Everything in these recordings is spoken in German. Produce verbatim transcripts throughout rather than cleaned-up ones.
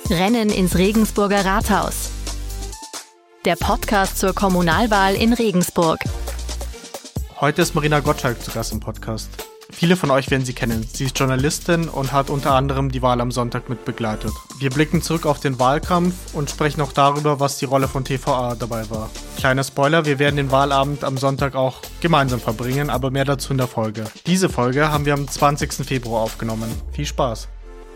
Rennen ins Regensburger Rathaus. Der Podcast zur Kommunalwahl in Regensburg. Heute ist Marina Gottschalk zu Gast im Podcast. Viele von euch werden sie kennen. Sie ist Journalistin und hat unter anderem die Wahl am Sonntag mit begleitet. Wir blicken zurück auf den Wahlkampf und sprechen auch darüber, was die Rolle von T V A dabei war. Kleiner Spoiler, wir werden den Wahlabend am Sonntag auch gemeinsam verbringen, aber mehr dazu in der Folge. Diese Folge haben wir am zwanzigsten Februar aufgenommen. Viel Spaß.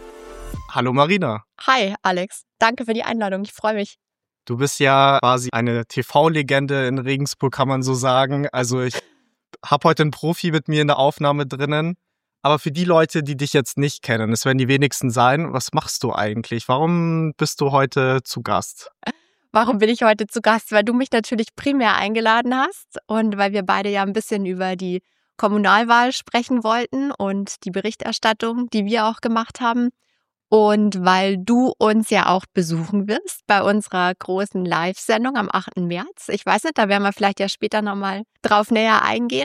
Hallo Marina. Hi Alex, danke für die Einladung, ich freue mich. Du bist ja quasi eine T V-Legende in Regensburg, kann man so sagen. Also ich habe heute einen Profi mit mir in der Aufnahme drinnen. Aber für die Leute, die dich jetzt nicht kennen, es werden die wenigsten sein, was machst du eigentlich? Warum bist du heute zu Gast? Warum bin ich heute zu Gast? Weil du mich natürlich primär eingeladen hast und weil wir beide ja ein bisschen über die Kommunalwahl sprechen wollten und die Berichterstattung, die wir auch gemacht haben. Und weil du uns ja auch besuchen wirst bei unserer großen Live-Sendung am achten März. Ich weiß nicht, da werden wir vielleicht ja später nochmal drauf näher eingehen.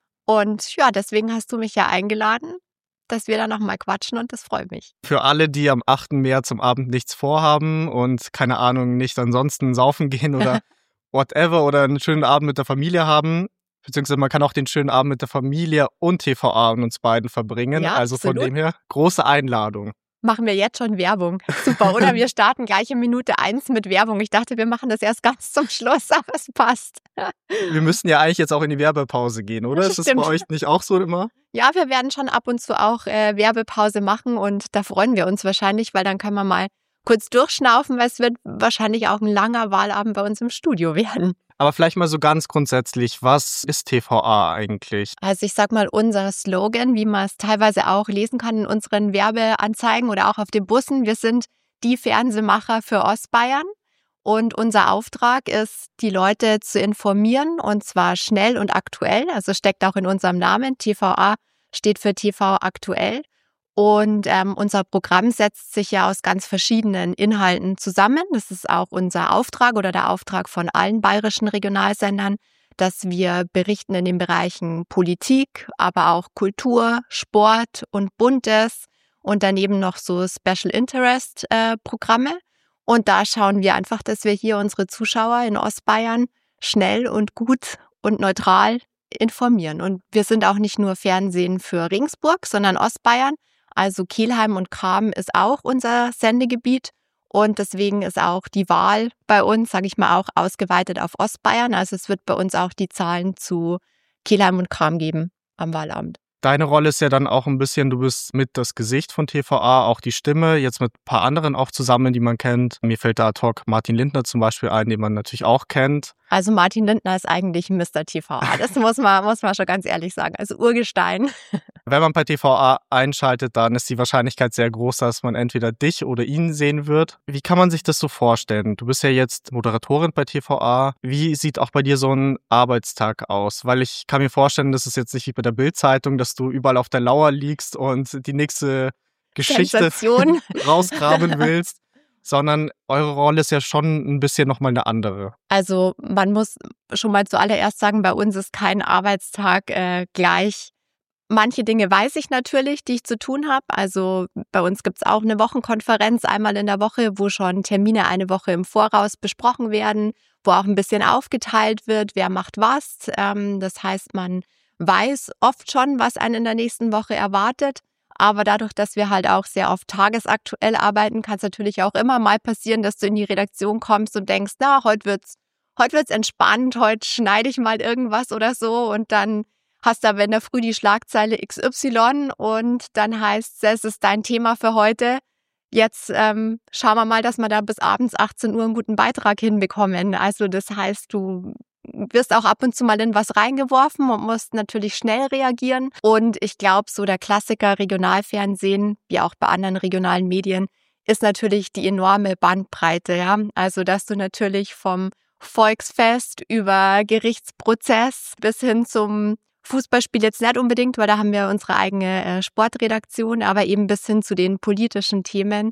Und ja, deswegen hast du mich ja eingeladen, dass wir da nochmal quatschen und das freut mich. Für alle, die am achten März am Abend nichts vorhaben und keine Ahnung, nicht ansonsten saufen gehen oder whatever oder einen schönen Abend mit der Familie haben, beziehungsweise man kann auch den schönen Abend mit der Familie und T V A und uns beiden verbringen. Ja, also absolut. Von dem her, große Einladung. Machen wir jetzt schon Werbung. Super, oder? Wir starten gleich in Minute eins mit Werbung. Ich dachte, wir machen das erst ganz zum Schluss, aber es passt. Wir müssen ja eigentlich jetzt auch in die Werbepause gehen, oder? Das Ist das stimmt. bei euch nicht auch so immer? Ja, wir werden schon ab und zu auch äh, Werbepause machen und da freuen wir uns wahrscheinlich, weil dann können wir mal kurz durchschnaufen, weil es wird wahrscheinlich auch ein langer Wahlabend bei uns im Studio werden. Aber vielleicht mal so ganz grundsätzlich, was ist T V A eigentlich? Also ich sag mal, unser Slogan, wie man es teilweise auch lesen kann in unseren Werbeanzeigen oder auch auf den Bussen, wir sind die Fernsehmacher für Ostbayern und unser Auftrag ist, die Leute zu informieren und zwar schnell und aktuell, also steckt auch in unserem Namen, T V A steht für T V aktuell. Und ähm, unser Programm setzt sich ja aus ganz verschiedenen Inhalten zusammen. Das ist auch unser Auftrag oder der Auftrag von allen bayerischen Regionalsendern, dass wir berichten in den Bereichen Politik, aber auch Kultur, Sport und Buntes und daneben noch so Special Interest äh, Programme. Und da schauen wir einfach, dass wir hier unsere Zuschauer in Ostbayern schnell und gut und neutral informieren. Und wir sind auch nicht nur Fernsehen für Regensburg, sondern Ostbayern. Also Kelheim und Cham ist auch unser Sendegebiet und deswegen ist auch die Wahl bei uns, sage ich mal, auch ausgeweitet auf Ostbayern. Also es wird bei uns auch die Zahlen zu Kelheim und Cham geben am Wahlabend. Deine Rolle ist ja dann auch ein bisschen, du bist mit das Gesicht von T V A, auch die Stimme, jetzt mit ein paar anderen auch zusammen, die man kennt. Mir fällt da ad hoc Martin Lindner zum Beispiel ein, den man natürlich auch kennt. Also Martin Lindner ist eigentlich Mister T V A, das muss man, muss man schon ganz ehrlich sagen, also Urgestein. Wenn man bei T V A einschaltet, dann ist die Wahrscheinlichkeit sehr groß, dass man entweder dich oder ihn sehen wird. Wie kann man sich das so vorstellen? Du bist ja jetzt Moderatorin bei T V A. Wie sieht auch bei dir so ein Arbeitstag aus? Weil ich kann mir vorstellen, das ist jetzt nicht wie bei der Bild-Zeitung, dass du überall auf der Lauer liegst und die nächste Geschichte Sensation rausgraben willst, sondern eure Rolle ist ja schon ein bisschen nochmal eine andere. Also man muss schon mal zuallererst sagen, bei uns ist kein Arbeitstag äh, gleich. Manche Dinge weiß ich natürlich, die ich zu tun habe. Also bei uns gibt es auch eine Wochenkonferenz einmal in der Woche, wo schon Termine eine Woche im Voraus besprochen werden, wo auch ein bisschen aufgeteilt wird, wer macht was. Ähm, das heißt, man weiß oft schon, was einen in der nächsten Woche erwartet. Aber dadurch, dass wir halt auch sehr oft tagesaktuell arbeiten, kann es natürlich auch immer mal passieren, dass du in die Redaktion kommst und denkst, na, heute wird's, heute wird's entspannt, heute schneide ich mal irgendwas oder so und dann hast du aber in der Früh die Schlagzeile X Y und dann heißt es, es ist dein Thema für heute. Jetzt ähm, schauen wir mal, dass wir da bis abends achtzehn Uhr einen guten Beitrag hinbekommen. Also das heißt, du wirst auch ab und zu mal in was reingeworfen und musst natürlich schnell reagieren. Und ich glaube, so der Klassiker Regionalfernsehen, wie auch bei anderen regionalen Medien, ist natürlich die enorme Bandbreite. Ja, also dass du natürlich vom Volksfest über Gerichtsprozess bis hin zum Fußballspiel jetzt nicht unbedingt, weil da haben wir unsere eigene äh, Sportredaktion, aber eben bis hin zu den politischen Themen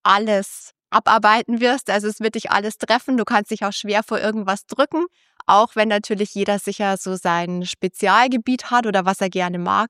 alles abarbeiten wirst. Also es wird dich alles treffen. Du kannst dich auch schwer vor irgendwas drücken, auch wenn natürlich jeder sicher so sein Spezialgebiet hat oder was er gerne mag.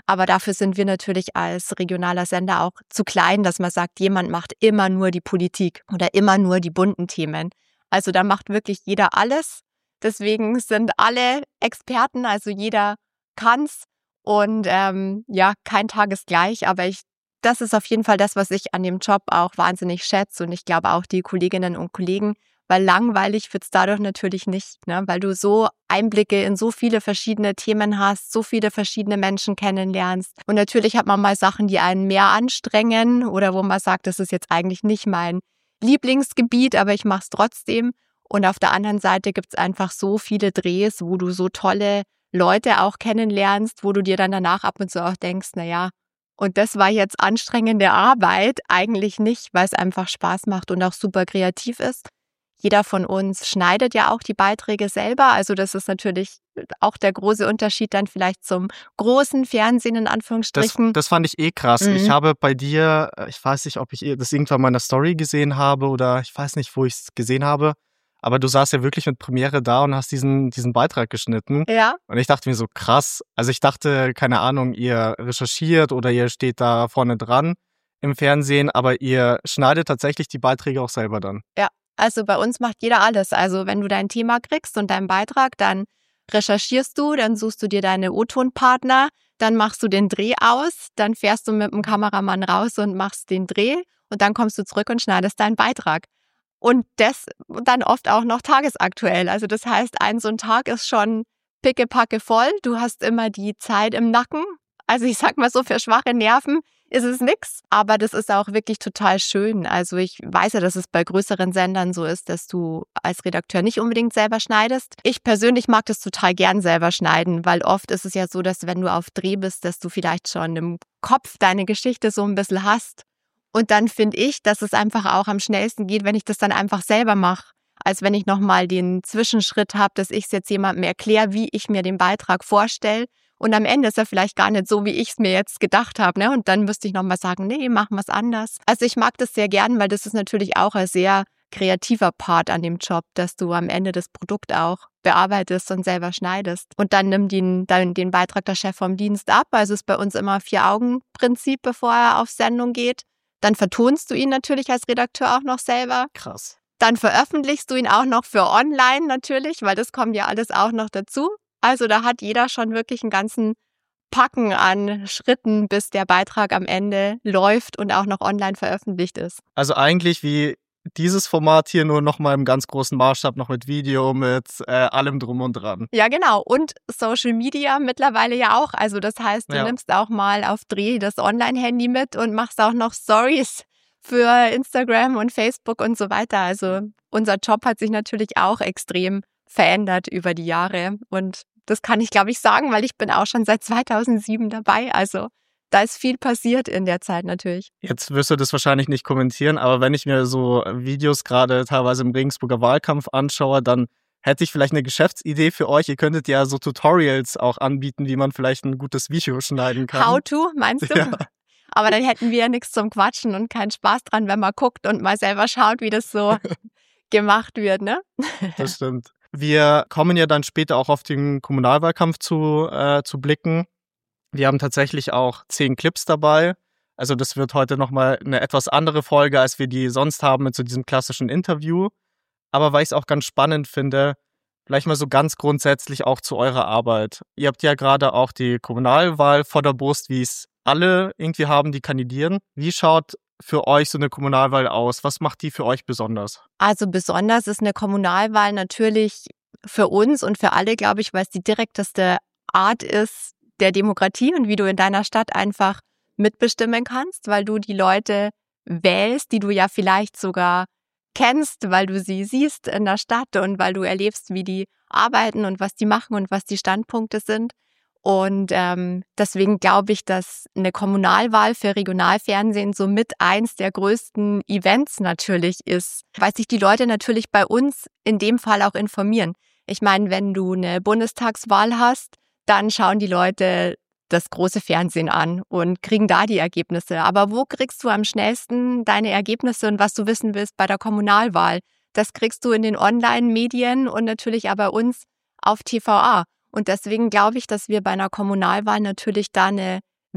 Aber dafür sind wir natürlich als regionaler Sender auch zu klein, dass man sagt, jemand macht immer nur die Politik oder immer nur die bunten Themen. Also da macht wirklich jeder alles. Deswegen sind alle Experten, also jeder kann's. Und ähm, ja, kein Tag ist gleich, aber ich, das ist auf jeden Fall das, was ich an dem Job auch wahnsinnig schätze. Und ich glaube auch die Kolleginnen und Kollegen, weil langweilig wird's dadurch natürlich nicht, ne? Weil du so Einblicke in so viele verschiedene Themen hast, so viele verschiedene Menschen kennenlernst. Und natürlich hat man mal Sachen, die einen mehr anstrengen oder wo man sagt, das ist jetzt eigentlich nicht mein Lieblingsgebiet, aber ich mache es trotzdem. Und auf der anderen Seite gibt's einfach so viele Drehs, wo du so tolle Leute auch kennenlernst, wo du dir dann danach ab und zu auch denkst, na ja, und das war jetzt anstrengende Arbeit, eigentlich nicht, weil es einfach Spaß macht und auch super kreativ ist. Jeder von uns schneidet ja auch die Beiträge selber, also das ist natürlich auch der große Unterschied dann vielleicht zum großen Fernsehen in Anführungsstrichen. Das, das fand ich eh krass. Mhm. Ich habe bei dir, ich weiß nicht, ob ich das irgendwann mal in der Story gesehen habe oder ich weiß nicht, wo ich es gesehen habe, aber du saßt ja wirklich mit Premiere da und hast diesen, diesen Beitrag geschnitten. Ja. Und ich dachte mir so, krass. Also ich dachte, keine Ahnung, ihr recherchiert oder ihr steht da vorne dran im Fernsehen, aber ihr schneidet tatsächlich die Beiträge auch selber dann. Ja, also bei uns macht jeder alles. Also wenn du dein Thema kriegst und deinen Beitrag, dann recherchierst du, dann suchst du dir deine O-Ton-Partner, dann machst du den Dreh aus, dann fährst du mit dem Kameramann raus und machst den Dreh und dann kommst du zurück und schneidest deinen Beitrag. Und das dann oft auch noch tagesaktuell. Also das heißt, ein so ein Tag ist schon pickepacke voll. Du hast immer die Zeit im Nacken. Also ich sag mal so, für schwache Nerven ist es nix. Aber das ist auch wirklich total schön. Also ich weiß ja, dass es bei größeren Sendern so ist, dass du als Redakteur nicht unbedingt selber schneidest. Ich persönlich mag das total gern selber schneiden, weil oft ist es ja so, dass wenn du auf Dreh bist, dass du vielleicht schon im Kopf deine Geschichte so ein bisschen hast. Und dann finde ich, dass es einfach auch am schnellsten geht, wenn ich das dann einfach selber mache, als wenn ich nochmal den Zwischenschritt habe, dass ich es jetzt jemandem erkläre, wie ich mir den Beitrag vorstelle. Und am Ende ist er vielleicht gar nicht so, wie ich es mir jetzt gedacht habe. Ne? Und dann müsste ich nochmal sagen, nee, machen wir es anders. Also ich mag das sehr gern, weil das ist natürlich auch ein sehr kreativer Part an dem Job, dass du am Ende das Produkt auch bearbeitest und selber schneidest. Und dann nimmt den, dann den Beitrag der Chef vom Dienst ab. Also ist bei uns immer Vier-Augen-Prinzip, bevor er auf Sendung geht. Dann vertonst du ihn natürlich als Redakteur auch noch selber. Krass. Dann veröffentlichst du ihn auch noch für online natürlich, weil das kommt ja alles auch noch dazu. Also da hat jeder schon wirklich einen ganzen Packen an Schritten, bis der Beitrag am Ende läuft und auch noch online veröffentlicht ist. Also eigentlich wie dieses Format hier, nur noch mal im ganz großen Maßstab, noch mit Video, mit äh, allem drum und dran. Ja, genau. Und Social Media mittlerweile ja auch. Also das heißt, du Ja. nimmst auch mal auf Dreh das Online-Handy mit und machst auch noch Stories für Instagram und Facebook und so weiter. Also unser Job hat sich natürlich auch extrem verändert über die Jahre. Und das kann ich, glaube ich, sagen, weil ich bin auch schon seit zweitausendsieben dabei. Also da ist viel passiert in der Zeit natürlich. Jetzt wirst du das wahrscheinlich nicht kommentieren, aber wenn ich mir so Videos gerade teilweise im Regensburger Wahlkampf anschaue, dann hätte ich vielleicht eine Geschäftsidee für euch. Ihr könntet ja so Tutorials auch anbieten, wie man vielleicht ein gutes Video schneiden kann. How to, meinst du? Ja. Aber dann hätten wir ja nichts zum Quatschen und keinen Spaß dran, wenn man guckt und mal selber schaut, wie das so gemacht wird, ne? Das stimmt. Wir kommen ja dann später auch auf den Kommunalwahlkampf zu, äh, zu blicken. Wir haben tatsächlich auch zehn Clips dabei. Also das wird heute nochmal eine etwas andere Folge, als wir die sonst haben mit so diesem klassischen Interview. Aber weil ich es auch ganz spannend finde, vielleicht mal so ganz grundsätzlich auch zu eurer Arbeit. Ihr habt ja gerade auch die Kommunalwahl vor der Brust, wie es alle irgendwie haben, die kandidieren. Wie schaut für euch so eine Kommunalwahl aus? Was macht die für euch besonders? Also besonders ist eine Kommunalwahl natürlich für uns und für alle, glaube ich, weil es die direkteste Art ist der Demokratie und wie du in deiner Stadt einfach mitbestimmen kannst, weil du die Leute wählst, die du ja vielleicht sogar kennst, weil du sie siehst in der Stadt und weil du erlebst, wie die arbeiten und was die machen und was die Standpunkte sind. Und ähm, deswegen glaube ich, dass eine Kommunalwahl für Regionalfernsehen somit eins der größten Events natürlich ist, weil sich die Leute natürlich bei uns in dem Fall auch informieren. Ich meine, wenn du eine Bundestagswahl hast, dann schauen die Leute das große Fernsehen an und kriegen da die Ergebnisse. Aber wo kriegst du am schnellsten deine Ergebnisse und was du wissen willst bei der Kommunalwahl? Das kriegst du in den Online-Medien und natürlich auch bei uns auf T V A. Und deswegen glaube ich, dass wir bei einer Kommunalwahl natürlich da eine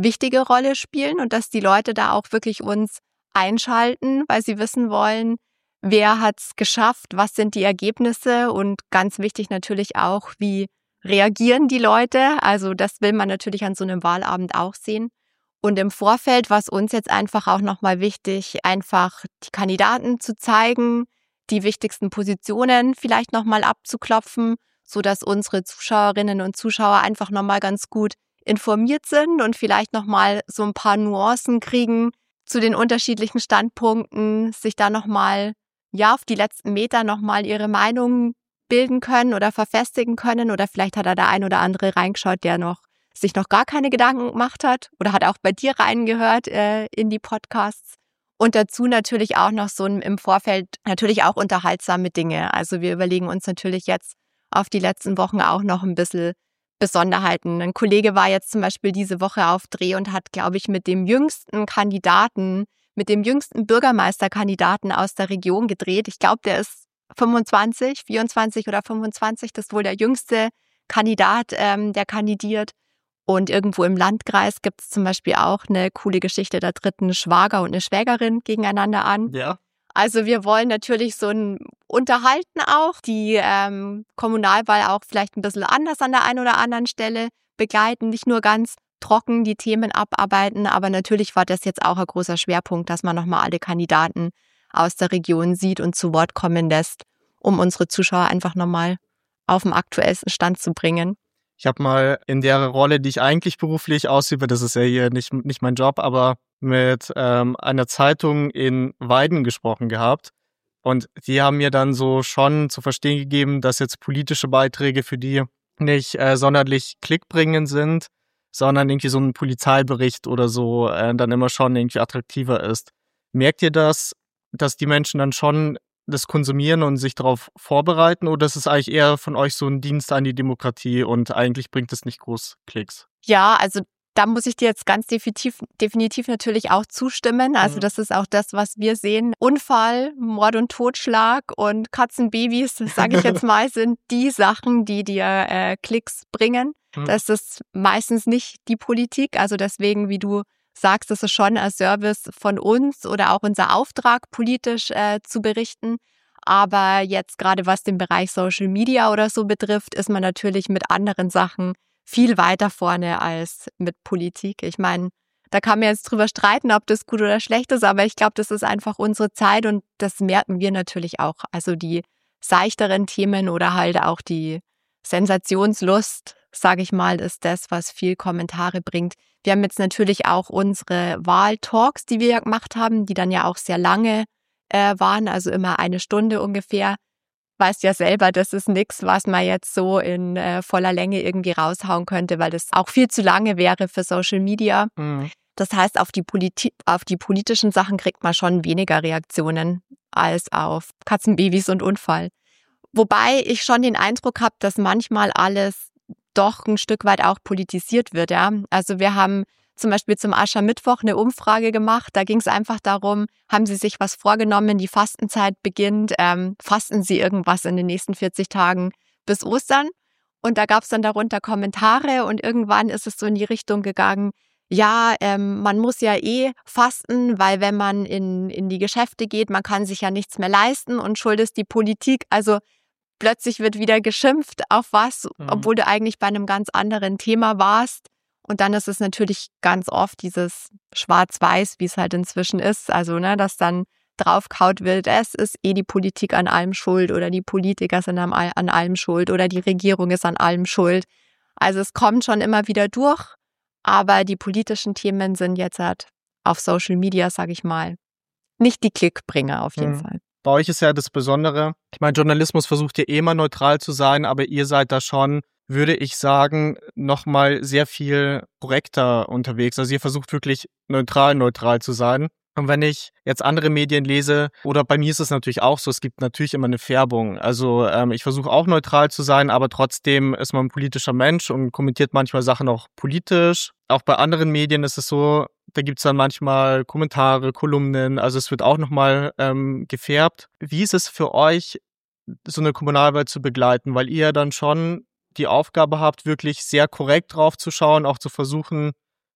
wichtige Rolle spielen und dass die Leute da auch wirklich uns einschalten, weil sie wissen wollen, wer hat's geschafft, was sind die Ergebnisse und ganz wichtig natürlich auch, wie reagieren die Leute. Also das will man natürlich an so einem Wahlabend auch sehen. Und im Vorfeld war es uns jetzt einfach auch nochmal wichtig, einfach die Kandidaten zu zeigen, die wichtigsten Positionen vielleicht nochmal abzuklopfen, sodass unsere Zuschauerinnen und Zuschauer einfach nochmal ganz gut informiert sind und vielleicht nochmal so ein paar Nuancen kriegen zu den unterschiedlichen Standpunkten, sich da nochmal, ja, auf die letzten Meter nochmal ihre Meinung bilden können oder verfestigen können. Oder vielleicht hat da der ein oder andere reingeschaut, der noch sich noch gar keine Gedanken gemacht hat oder hat auch bei dir reingehört äh, in die Podcasts. Und dazu natürlich auch noch so ein, im Vorfeld natürlich auch unterhaltsame Dinge. Also wir überlegen uns natürlich jetzt auf die letzten Wochen auch noch ein bisschen Besonderheiten. Ein Kollege war jetzt zum Beispiel diese Woche auf Dreh und hat, glaube ich, mit dem jüngsten Kandidaten, mit dem jüngsten Bürgermeisterkandidaten aus der Region gedreht. Ich glaube, der ist fünfundzwanzig, vierundzwanzig oder fünfundzwanzig. Das ist wohl der jüngste Kandidat, ähm, der kandidiert. Und irgendwo im Landkreis gibt es zum Beispiel auch eine coole Geschichte, da tritt ein Schwager und eine Schwägerin gegeneinander an. Ja. Also wir wollen natürlich so ein Unterhalten auch, die ähm, Kommunalwahl auch vielleicht ein bisschen anders an der einen oder anderen Stelle begleiten, nicht nur ganz trocken die Themen abarbeiten, aber natürlich war das jetzt auch ein großer Schwerpunkt, dass man nochmal alle Kandidaten aus der Region sieht und zu Wort kommen lässt, um unsere Zuschauer einfach nochmal auf den aktuellsten Stand zu bringen. Ich habe mal in der Rolle, die ich eigentlich beruflich ausübe, das ist ja hier nicht, nicht mein Job, aber mit ähm, einer Zeitung in Weiden gesprochen gehabt. Und die haben mir dann so schon zu verstehen gegeben, dass jetzt politische Beiträge für die nicht äh, sonderlich klickbringend sind, sondern irgendwie so ein Polizeibericht oder so äh, dann immer schon irgendwie attraktiver ist. Merkt ihr das, dass die Menschen dann schon das konsumieren und sich darauf vorbereiten, oder ist es eigentlich eher von euch so ein Dienst an die Demokratie und eigentlich bringt es nicht groß Klicks? Ja, also da muss ich dir jetzt ganz definitiv, definitiv natürlich auch zustimmen. Also das ist auch das, was wir sehen. Unfall, Mord und Totschlag und Katzenbabys, sage ich jetzt mal, sind die Sachen, die dir äh, Klicks bringen. Mhm. Das ist meistens nicht die Politik. Also deswegen, wie du sagst, das ist schon ein Service von uns oder auch unser Auftrag, politisch äh, zu berichten. Aber jetzt gerade was den Bereich Social Media oder so betrifft, ist man natürlich mit anderen Sachen viel weiter vorne als mit Politik. Ich meine, da kann man jetzt drüber streiten, ob das gut oder schlecht ist, aber ich glaube, das ist einfach unsere Zeit und das merken wir natürlich auch. Also die seichteren Themen oder halt auch die Sensationslust, sage ich mal, ist das, was viel Kommentare bringt. Wir haben jetzt natürlich auch unsere Wahltalks, die wir ja gemacht haben, die dann ja auch sehr lange äh, waren, also immer eine Stunde ungefähr. Weißt ja selber, das ist nichts, was man jetzt so in äh, voller Länge irgendwie raushauen könnte, weil das auch viel zu lange wäre für Social Media. Mhm. Das heißt, auf die, Politi- auf die politischen Sachen kriegt man schon weniger Reaktionen als auf Katzenbabys und Unfall. Wobei ich schon den Eindruck habe, dass manchmal alles doch ein Stück weit auch politisiert wird. Ja? Also wir haben zum Beispiel zum Aschermittwoch eine Umfrage gemacht. Da ging es einfach darum, haben Sie sich was vorgenommen, die Fastenzeit beginnt, ähm, fasten Sie irgendwas in den nächsten vierzig Tagen bis Ostern? Und da gab es dann darunter Kommentare und irgendwann ist es so in die Richtung gegangen, ja, ähm, man muss ja eh fasten, weil wenn man in, in die Geschäfte geht, man kann sich ja nichts mehr leisten und schuld ist die Politik. Also plötzlich wird wieder geschimpft auf was, mhm. obwohl du eigentlich bei einem ganz anderen Thema warst. Und dann ist es natürlich ganz oft dieses Schwarz-Weiß, wie es halt inzwischen ist. Also, ne, dass dann draufgehaut wird, es ist eh die Politik an allem schuld oder die Politiker sind an allem schuld oder die Regierung ist an allem schuld. Also es kommt schon immer wieder durch, aber die politischen Themen sind jetzt halt auf Social Media, sage ich mal, nicht die Klickbringer auf jeden mhm. Fall. Bei euch ist ja das Besondere, ich meine, Journalismus versucht ja eh immer neutral zu sein, aber ihr seid da schon, würde ich sagen, nochmal sehr viel korrekter unterwegs. Also ihr versucht wirklich neutral, neutral zu sein. Und wenn ich jetzt andere Medien lese, oder bei mir ist es natürlich auch so, es gibt natürlich immer eine Färbung. Also ähm, ich versuche auch neutral zu sein, aber trotzdem ist man ein politischer Mensch und kommentiert manchmal Sachen auch politisch. Auch bei anderen Medien ist es so, da gibt's dann manchmal Kommentare, Kolumnen, also es wird auch nochmal ähm, gefärbt. Wie ist es für euch, so eine Kommunalwahl zu begleiten? Weil ihr dann schon die Aufgabe habt, wirklich sehr korrekt drauf zu schauen, auch zu versuchen,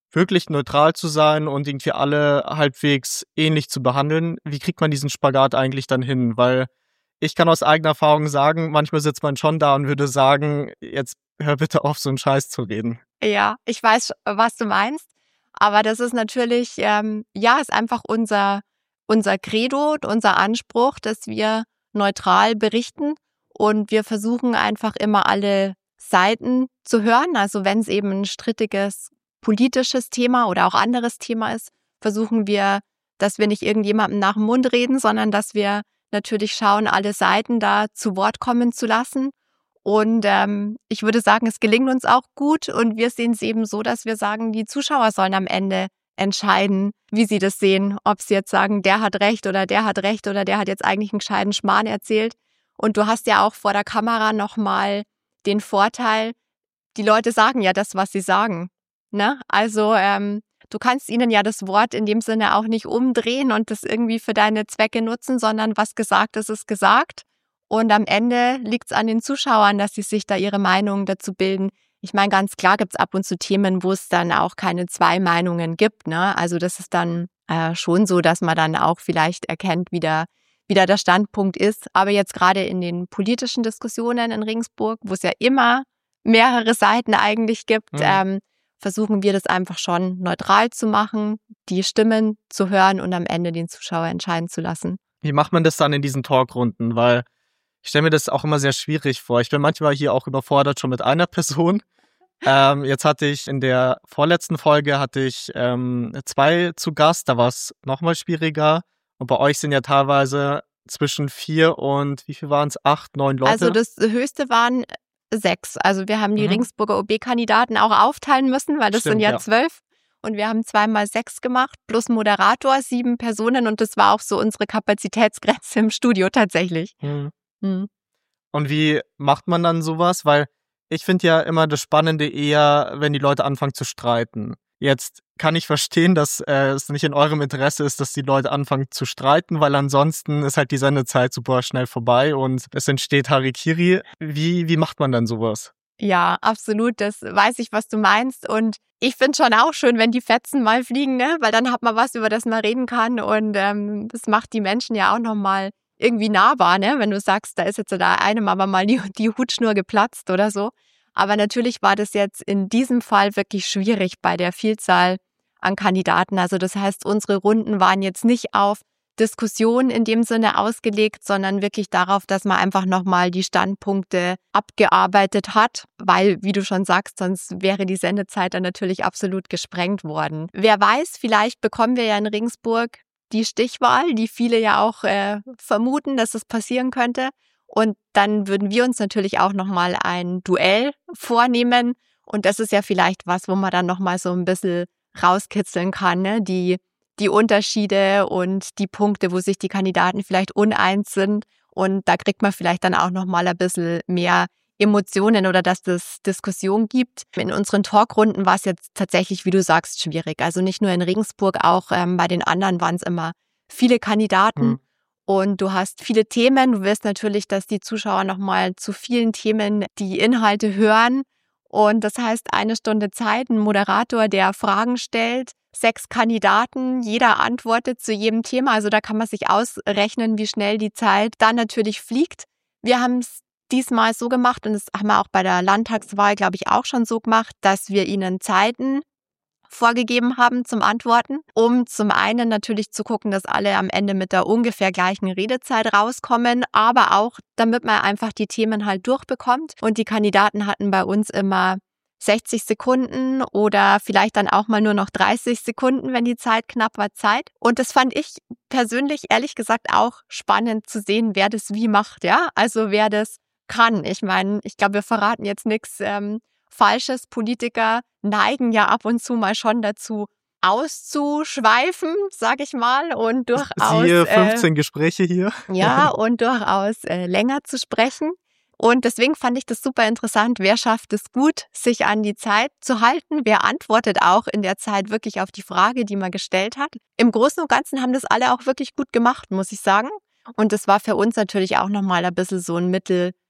wirklich neutral zu sein und irgendwie alle halbwegs ähnlich zu behandeln. Wie kriegt man diesen Spagat eigentlich dann hin? Weil ich kann aus eigener Erfahrung sagen, manchmal sitzt man schon da und würde sagen, jetzt hör bitte auf, so einen Scheiß zu reden. Ja, ich weiß, was du meinst. Aber das ist natürlich, ähm, ja, ist einfach unser, unser Credo, unser Anspruch, dass wir neutral berichten und wir versuchen einfach immer alle Seiten zu hören. Also wenn es eben ein strittiges politisches Thema oder auch anderes Thema ist, versuchen wir, dass wir nicht irgendjemandem nach dem Mund reden, sondern dass wir natürlich schauen, alle Seiten da zu Wort kommen zu lassen. Und ähm, ich würde sagen, es gelingt uns auch gut und wir sehen es eben so, dass wir sagen, die Zuschauer sollen am Ende entscheiden, wie sie das sehen. Ob sie jetzt sagen, der hat recht oder der hat recht oder der hat jetzt eigentlich einen gescheiten Schmarrn erzählt. Und du hast ja auch vor der Kamera nochmal den Vorteil, die Leute sagen ja das, was sie sagen. Ne? Also ähm, du kannst ihnen ja das Wort in dem Sinne auch nicht umdrehen und das irgendwie für deine Zwecke nutzen, sondern was gesagt ist, ist gesagt. Und am Ende liegt es an den Zuschauern, dass sie sich da ihre Meinung dazu bilden. Ich meine, ganz klar gibt es ab und zu Themen, wo es dann auch keine zwei Meinungen gibt. Ne? Also das ist dann äh, schon so, dass man dann auch vielleicht erkennt, wie der, wie da der Standpunkt ist. Aber jetzt gerade in den politischen Diskussionen in Regensburg, wo es ja immer mehrere Seiten eigentlich gibt, mhm. ähm, versuchen wir das einfach schon neutral zu machen, die Stimmen zu hören und am Ende den Zuschauer entscheiden zu lassen. Wie macht man das dann in diesen Talkrunden? Weil ich stelle mir das auch immer sehr schwierig vor. Ich bin manchmal hier auch überfordert schon mit einer Person. Ähm, jetzt hatte ich in der vorletzten Folge hatte ich ähm, zwei zu Gast, da war es nochmal schwieriger. Und bei euch sind ja teilweise zwischen vier und, wie viel waren es? Acht, neun Leute? Also das höchste waren sechs. Also wir haben die mhm. Regensburger O B-Kandidaten auch aufteilen müssen, weil das Stimmt, sind ja, ja zwölf. Und wir haben zweimal sechs gemacht, plus Moderator, sieben Personen. Und das war auch so unsere Kapazitätsgrenze im Studio tatsächlich. Mhm. Mhm. Und wie macht man dann sowas? Weil ich finde ja immer das Spannende eher, wenn die Leute anfangen zu streiten. Jetzt kann ich verstehen, dass äh, es nicht in eurem Interesse ist, dass die Leute anfangen zu streiten, weil ansonsten ist halt die Sendezeit super schnell vorbei und es entsteht Harikiri. Wie, wie macht man dann sowas? Ja, absolut. Das weiß ich, was du meinst. Und ich finde schon auch schön, wenn die Fetzen mal fliegen, ne? Weil dann hat man was, über das man reden kann. Und ähm, das macht die Menschen ja auch nochmal irgendwie nahbar, ne? Wenn du sagst, da ist jetzt da einem aber mal die, die Hutschnur geplatzt oder so. Aber natürlich war das jetzt in diesem Fall wirklich schwierig bei der Vielzahl an Kandidaten. Also das heißt, unsere Runden waren jetzt nicht auf Diskussion in dem Sinne ausgelegt, sondern wirklich darauf, dass man einfach nochmal die Standpunkte abgearbeitet hat, weil, wie du schon sagst, sonst wäre die Sendezeit dann natürlich absolut gesprengt worden. Wer weiß, vielleicht bekommen wir ja in Regensburg die Stichwahl, die viele ja auch äh, vermuten, dass es passieren könnte. Und dann würden wir uns natürlich auch nochmal ein Duell vornehmen. Und das ist ja vielleicht was, wo man dann nochmal so ein bisschen rauskitzeln kann, ne? Die, die Unterschiede und die Punkte, wo sich die Kandidaten vielleicht uneins sind. Und da kriegt man vielleicht dann auch nochmal ein bisschen mehr Emotionen oder dass es Diskussion gibt. In unseren Talkrunden war es jetzt tatsächlich, wie du sagst, schwierig. Also nicht nur in Regensburg, auch ähm, bei den anderen waren es immer viele Kandidaten. Mhm. Und du hast viele Themen. Du willst natürlich, dass die Zuschauer nochmal zu vielen Themen die Inhalte hören. Und das heißt, eine Stunde Zeit, ein Moderator, der Fragen stellt, sechs Kandidaten, jeder antwortet zu jedem Thema. Also da kann man sich ausrechnen, wie schnell die Zeit dann natürlich fliegt. Wir haben es diesmal so gemacht und das haben wir auch bei der Landtagswahl, glaube ich, auch schon so gemacht, dass wir ihnen Zeiten vorgegeben haben zum Antworten, um zum einen natürlich zu gucken, dass alle am Ende mit der ungefähr gleichen Redezeit rauskommen, aber auch, damit man einfach die Themen halt durchbekommt. Und die Kandidaten hatten bei uns immer sechzig Sekunden oder vielleicht dann auch mal nur noch dreißig Sekunden, wenn die Zeit knapp war, Zeit. Und das fand ich persönlich, ehrlich gesagt, auch spannend zu sehen, wer das wie macht, ja, also wer das kann. Ich meine, ich glaube, wir verraten jetzt nichts ähm, Falsches. Politiker neigen ja ab und zu mal schon dazu, auszuschweifen, sag ich mal, und durchaus Siehe fünfzehn äh, Gespräche hier. Ja, und durchaus äh, länger zu sprechen. Und deswegen fand ich das super interessant. Wer schafft es gut, sich an die Zeit zu halten? Wer antwortet auch in der Zeit wirklich auf die Frage, die man gestellt hat? Im Großen und Ganzen haben das alle auch wirklich gut gemacht, muss ich sagen. Und das war für uns natürlich auch nochmal ein bisschen so ein Mittel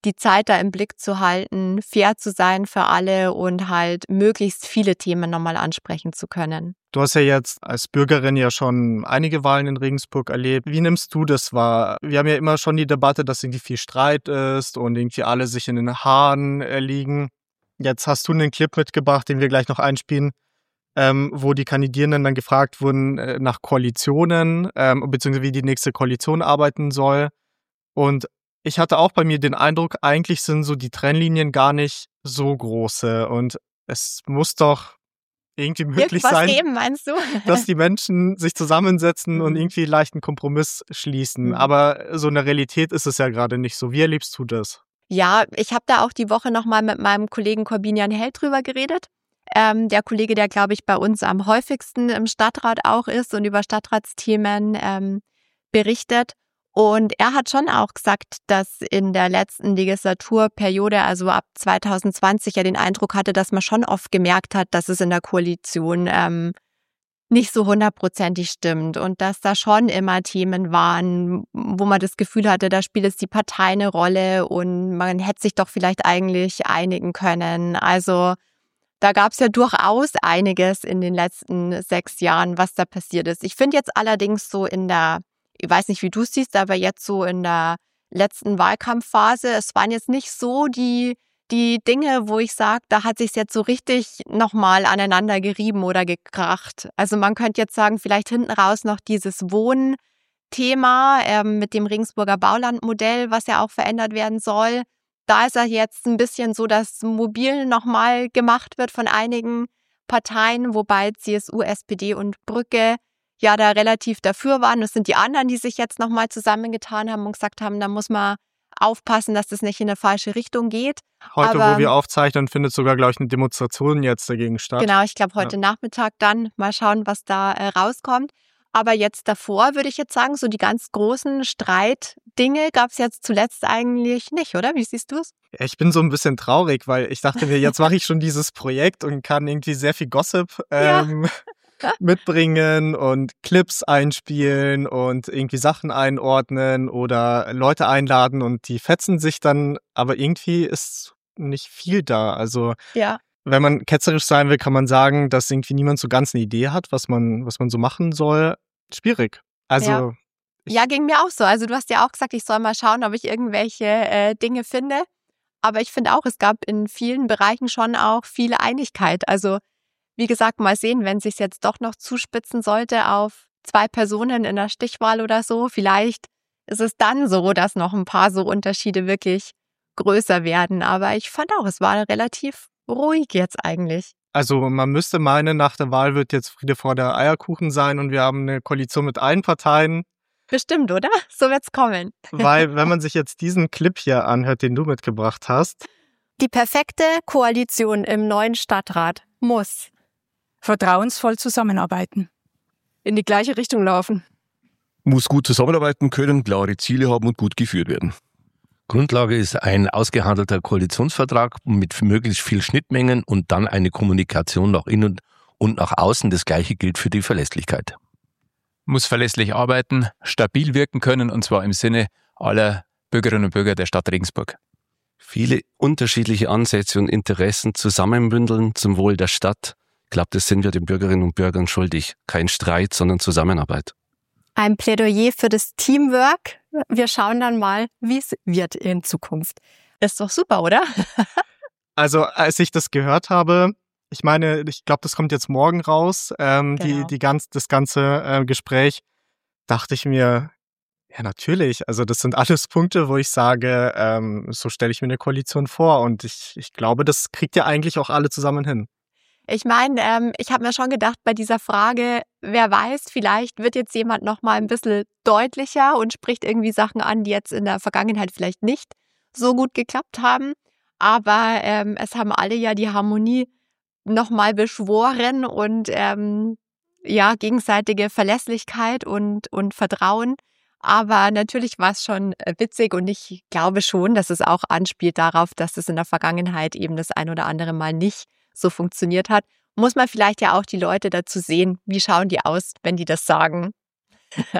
die Zeit da im Blick zu halten, fair zu sein für alle und halt möglichst viele Themen nochmal ansprechen zu können. Du hast ja jetzt als Bürgerin ja schon einige Wahlen in Regensburg erlebt. Wie nimmst du das wahr? Wir haben ja immer schon die Debatte, dass irgendwie viel Streit ist und irgendwie alle sich in den Haaren äh, liegen. Jetzt hast du einen Clip mitgebracht, den wir gleich noch einspielen, ähm, wo die Kandidierenden dann gefragt wurden äh, nach Koalitionen, ähm, beziehungsweise wie die nächste Koalition arbeiten soll. Und ich hatte auch bei mir den Eindruck, eigentlich sind so die Trennlinien gar nicht so große und es muss doch irgendwie möglich Irgendwas sein, geben, meinst du? dass die Menschen sich zusammensetzen Mhm. und irgendwie leicht einen Kompromiss schließen. Mhm. Aber so in der Realität ist es ja gerade nicht so. Wie erlebst du das? Ja, ich habe da auch die Woche nochmal mit meinem Kollegen Corbinian Held drüber geredet. Ähm, der Kollege, der, glaube ich, bei uns am häufigsten im Stadtrat auch ist und über Stadtratsthemen ähm, berichtet. Und er hat schon auch gesagt, dass in der letzten Legislaturperiode, also ab zwanzig zwanzig, er den Eindruck hatte, dass man schon oft gemerkt hat, dass es in der Koalition ähm, nicht so hundertprozentig stimmt und dass da schon immer Themen waren, wo man das Gefühl hatte, da spielt jetzt die Partei eine Rolle und man hätte sich doch vielleicht eigentlich einigen können. Also da gab es ja durchaus einiges in den letzten sechs Jahren, was da passiert ist. Ich finde jetzt allerdings so in der, ich weiß nicht, wie du es siehst, aber jetzt so in der letzten Wahlkampfphase, es waren jetzt nicht so die, die Dinge, wo ich sage, da hat sich jetzt so richtig nochmal aneinander gerieben oder gekracht. Also man könnte jetzt sagen, vielleicht hinten raus noch dieses Wohnthema ähm, mit dem Regensburger Baulandmodell, was ja auch verändert werden soll. Da ist ja jetzt ein bisschen so, dass mobil nochmal gemacht wird von einigen Parteien, wobei C S U, S P D und Brücke ja da relativ dafür waren. Das sind die anderen, die sich jetzt nochmal zusammengetan haben und gesagt haben, da muss man aufpassen, dass das nicht in eine falsche Richtung geht. Heute, Aber, wo wir aufzeichnen, findet sogar, glaube ich, eine Demonstration jetzt dagegen statt. Genau, ich glaube heute ja. Nachmittag dann. Mal schauen, was da äh, rauskommt. Aber jetzt davor würde ich jetzt sagen, so die ganz großen Streitdinge gab es jetzt zuletzt eigentlich nicht, oder? Wie siehst du es? Ich bin so ein bisschen traurig, weil ich dachte mir, jetzt mache ich schon dieses Projekt und kann irgendwie sehr viel Gossip ähm, ja. mitbringen und Clips einspielen und irgendwie Sachen einordnen oder Leute einladen und die fetzen sich dann, aber irgendwie ist nicht viel da. Also ja. Wenn man ketzerisch sein will, kann man sagen, dass irgendwie niemand so ganz eine Idee hat, was man, was man so machen soll. Schwierig. Also ja. ja, ging mir auch so. Also du hast ja auch gesagt, ich soll mal schauen, ob ich irgendwelche äh, Dinge finde. Aber ich finde auch, es gab in vielen Bereichen schon auch viel Einigkeit. Also wie gesagt, mal sehen, wenn es sich jetzt doch noch zuspitzen sollte auf zwei Personen in der Stichwahl oder so. Vielleicht ist es dann so, dass noch ein paar so Unterschiede wirklich größer werden. Aber ich fand auch, es war relativ ruhig jetzt eigentlich. Also man müsste meinen, nach der Wahl wird jetzt Friede vor der Eierkuchen sein und wir haben eine Koalition mit allen Parteien. Bestimmt, oder? So wird's kommen. Weil, wenn man sich jetzt diesen Clip hier anhört, den du mitgebracht hast. Die perfekte Koalition im neuen Stadtrat muss vertrauensvoll zusammenarbeiten. In die gleiche Richtung laufen. Muss gut zusammenarbeiten können, klare Ziele haben und gut geführt werden. Grundlage ist ein ausgehandelter Koalitionsvertrag mit möglichst viel Schnittmengen und dann eine Kommunikation nach innen und nach außen. Das Gleiche gilt für die Verlässlichkeit. Muss verlässlich arbeiten, stabil wirken können und zwar im Sinne aller Bürgerinnen und Bürger der Stadt Regensburg. Viele unterschiedliche Ansätze und Interessen zusammenbündeln zum Wohl der Stadt. Ich glaube, das sind wir den Bürgerinnen und Bürgern schuldig. Kein Streit, sondern Zusammenarbeit. Ein Plädoyer für das Teamwork. Wir schauen dann mal, wie es wird in Zukunft. Ist doch super, oder? Also, als ich das gehört habe, ich meine, ich glaube, das kommt jetzt morgen raus, ähm, genau. die, die ganz, das ganze äh, Gespräch, dachte ich mir, ja, natürlich. Also, das sind alles Punkte, wo ich sage, ähm, so stelle ich mir eine Koalition vor. Und ich, ich glaube, das kriegt ja eigentlich auch alle zusammen hin. Ich meine, ähm, ich habe mir schon gedacht bei dieser Frage, wer weiß, vielleicht wird jetzt jemand noch mal ein bisschen deutlicher und spricht irgendwie Sachen an, die jetzt in der Vergangenheit vielleicht nicht so gut geklappt haben. Aber ähm, es haben alle ja die Harmonie noch mal beschworen und ähm, ja, gegenseitige Verlässlichkeit und, und Vertrauen. Aber natürlich war es schon witzig und ich glaube schon, dass es auch anspielt darauf, dass es in der Vergangenheit eben das ein oder andere Mal nicht so funktioniert hat, muss man vielleicht ja auch die Leute dazu sehen, wie schauen die aus, wenn die das sagen.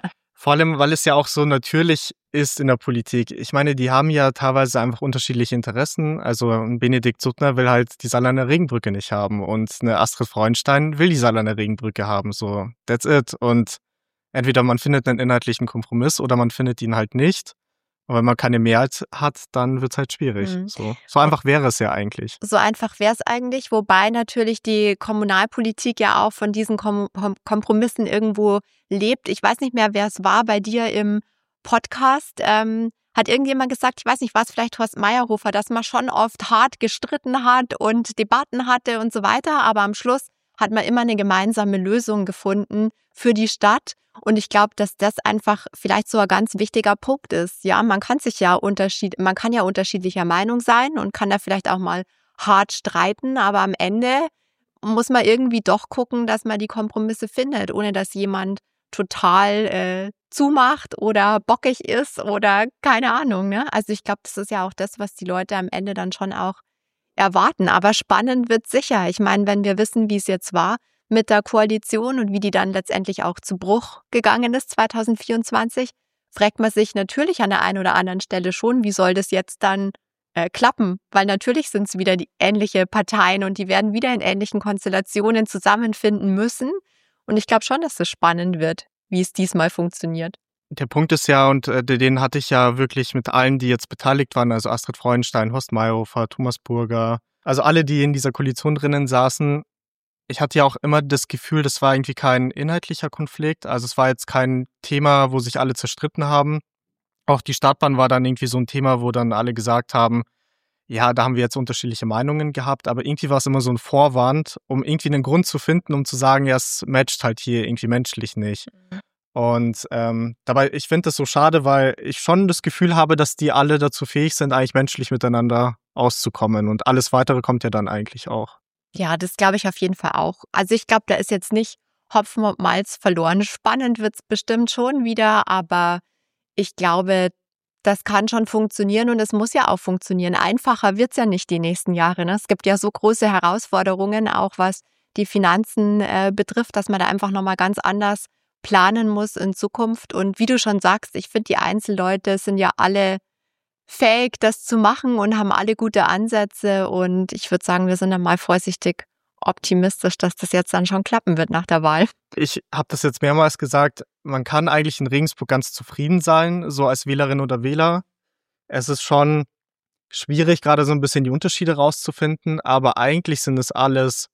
Vor allem, weil es ja auch so natürlich ist in der Politik. Ich meine, die haben ja teilweise einfach unterschiedliche Interessen. Also ein Benedikt Suttner will halt die Saarlander Regenbrücke nicht haben und eine Astrid Freudenstein will die Saarlander Regenbrücke haben. So, that's it. Und entweder man findet einen inhaltlichen Kompromiss oder man findet ihn halt nicht. Und wenn man keine Mehrheit hat, dann wird es halt schwierig. Mhm. So, so einfach wäre es ja eigentlich. So einfach wäre es eigentlich, wobei natürlich die Kommunalpolitik ja auch von diesen Kom- Kompromissen irgendwo lebt. Ich weiß nicht mehr, wer es war bei dir im Podcast. Ähm, hat irgendjemand gesagt, ich weiß nicht, war es vielleicht Horst Meyerhofer, dass man schon oft hart gestritten hat und Debatten hatte und so weiter, aber am Schluss hat man immer eine gemeinsame Lösung gefunden für die Stadt. Und ich glaube, dass das einfach vielleicht so ein ganz wichtiger Punkt ist. Ja, man kann sich ja unterschied, man kann ja unterschiedlicher Meinung sein und kann da vielleicht auch mal hart streiten, aber am Ende muss man irgendwie doch gucken, dass man die Kompromisse findet, ohne dass jemand total äh, zumacht oder bockig ist oder keine Ahnung. Ne? Also ich glaube, das ist ja auch das, was die Leute am Ende dann schon auch erwarten. Aber spannend wird sicher. Ich meine, wenn wir wissen, wie es jetzt war mit der Koalition und wie die dann letztendlich auch zu Bruch gegangen ist zwanzig vierundzwanzig, fragt man sich natürlich an der einen oder anderen Stelle schon, wie soll das jetzt dann äh, klappen? Weil natürlich sind es wieder die ähnliche Parteien und die werden wieder in ähnlichen Konstellationen zusammenfinden müssen. Und ich glaube schon, dass es spannend wird, wie es diesmal funktioniert. Der Punkt ist ja, und äh, den hatte ich ja wirklich mit allen, die jetzt beteiligt waren, also Astrid Freudenstein, Horst Meyerhofer, Thomas Burger, also alle, die in dieser Koalition drinnen saßen. Ich hatte ja auch immer das Gefühl, das war irgendwie kein inhaltlicher Konflikt. Also es war jetzt kein Thema, wo sich alle zerstritten haben. Auch die Startbahn war dann irgendwie so ein Thema, wo dann alle gesagt haben, ja, da haben wir jetzt unterschiedliche Meinungen gehabt, aber irgendwie war es immer so ein Vorwand, um irgendwie einen Grund zu finden, um zu sagen, ja, es matcht halt hier irgendwie menschlich nicht. Mhm. Und ähm, dabei, ich finde das so schade, weil ich schon das Gefühl habe, dass die alle dazu fähig sind, eigentlich menschlich miteinander auszukommen. Und alles Weitere kommt ja dann eigentlich auch. Ja, das glaube ich auf jeden Fall auch. Also ich glaube, da ist jetzt nicht Hopfen und Malz verloren. Spannend wird es bestimmt schon wieder, aber ich glaube, das kann schon funktionieren und es muss ja auch funktionieren. Einfacher wird es ja nicht die nächsten Jahre. Ne? Es gibt ja so große Herausforderungen, auch was die Finanzen äh, betrifft, dass man da einfach nochmal ganz anders planen muss in Zukunft. Und wie du schon sagst, ich finde, die Einzelleute sind ja alle fähig, das zu machen und haben alle gute Ansätze. Und ich würde sagen, wir sind dann mal vorsichtig optimistisch, dass das jetzt dann schon klappen wird nach der Wahl. Ich habe das jetzt mehrmals gesagt, man kann eigentlich in Regensburg ganz zufrieden sein, so als Wählerin oder Wähler. Es ist schon schwierig, gerade so ein bisschen die Unterschiede rauszufinden, aber eigentlich sind es alles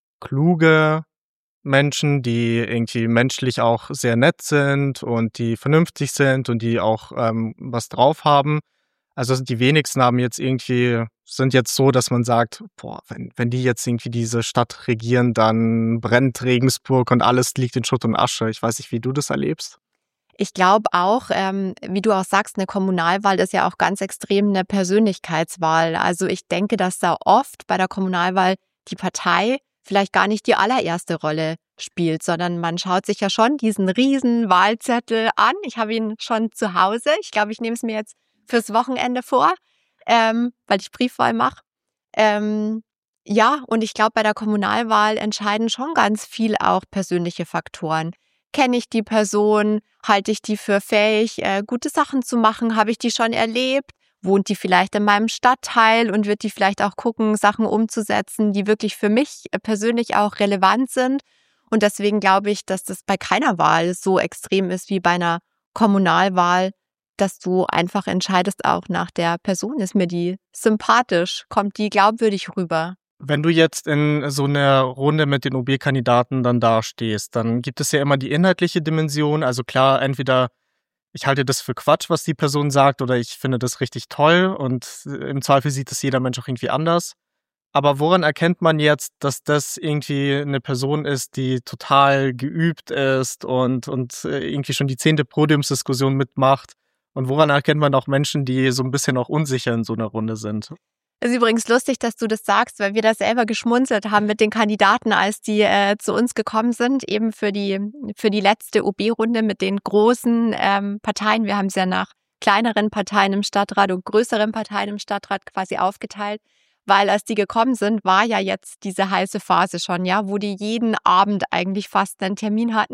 kluge Menschen, die irgendwie menschlich auch sehr nett sind und die vernünftig sind und die auch ähm, was drauf haben. Also die wenigsten haben jetzt irgendwie, sind jetzt so, dass man sagt, boah, wenn, wenn die jetzt irgendwie diese Stadt regieren, dann brennt Regensburg und alles liegt in Schutt und Asche. Ich weiß nicht, wie du das erlebst. Ich glaube auch, ähm, wie du auch sagst, eine Kommunalwahl ist ja auch ganz extrem eine Persönlichkeitswahl. Also ich denke, dass da oft bei der Kommunalwahl die Partei vielleicht gar nicht die allererste Rolle spielt, sondern man schaut sich ja schon diesen riesen Wahlzettel an. Ich habe ihn schon zu Hause. Ich glaube, ich nehme es mir jetzt fürs Wochenende vor, ähm, weil ich Briefwahl mache. Ähm, ja, und ich glaube, bei der Kommunalwahl entscheiden schon ganz viel auch persönliche Faktoren. Kenne ich die Person? Halte ich die für fähig, äh, gute Sachen zu machen? Habe ich die schon erlebt? Wohnt die vielleicht in meinem Stadtteil und wird die vielleicht auch gucken, Sachen umzusetzen, die wirklich für mich persönlich auch relevant sind? Und deswegen glaube ich, dass das bei keiner Wahl so extrem ist wie bei einer Kommunalwahl, dass du einfach entscheidest auch nach der Person. Ist mir die sympathisch? Kommt die glaubwürdig rüber? Wenn du jetzt in so einer Runde mit den O B-Kandidaten dann dastehst, dann gibt es ja immer die inhaltliche Dimension. Also klar, entweder ich halte das für Quatsch, was die Person sagt, oder ich finde das richtig toll und im Zweifel sieht es jeder Mensch auch irgendwie anders. Aber woran erkennt man jetzt, dass das irgendwie eine Person ist, die total geübt ist und, und irgendwie schon die zehnte Podiumsdiskussion mitmacht? Und woran erkennt man auch Menschen, die so ein bisschen auch unsicher in so einer Runde sind? Es ist übrigens lustig, dass du das sagst, weil wir da selber geschmunzelt haben mit den Kandidaten, als die äh, zu uns gekommen sind, eben für die für die letzte O B-Runde mit den großen ähm, Parteien. Wir haben es ja nach kleineren Parteien im Stadtrat und größeren Parteien im Stadtrat quasi aufgeteilt, weil als die gekommen sind, war ja jetzt diese heiße Phase schon, ja, wo die jeden Abend eigentlich fast einen Termin hatten.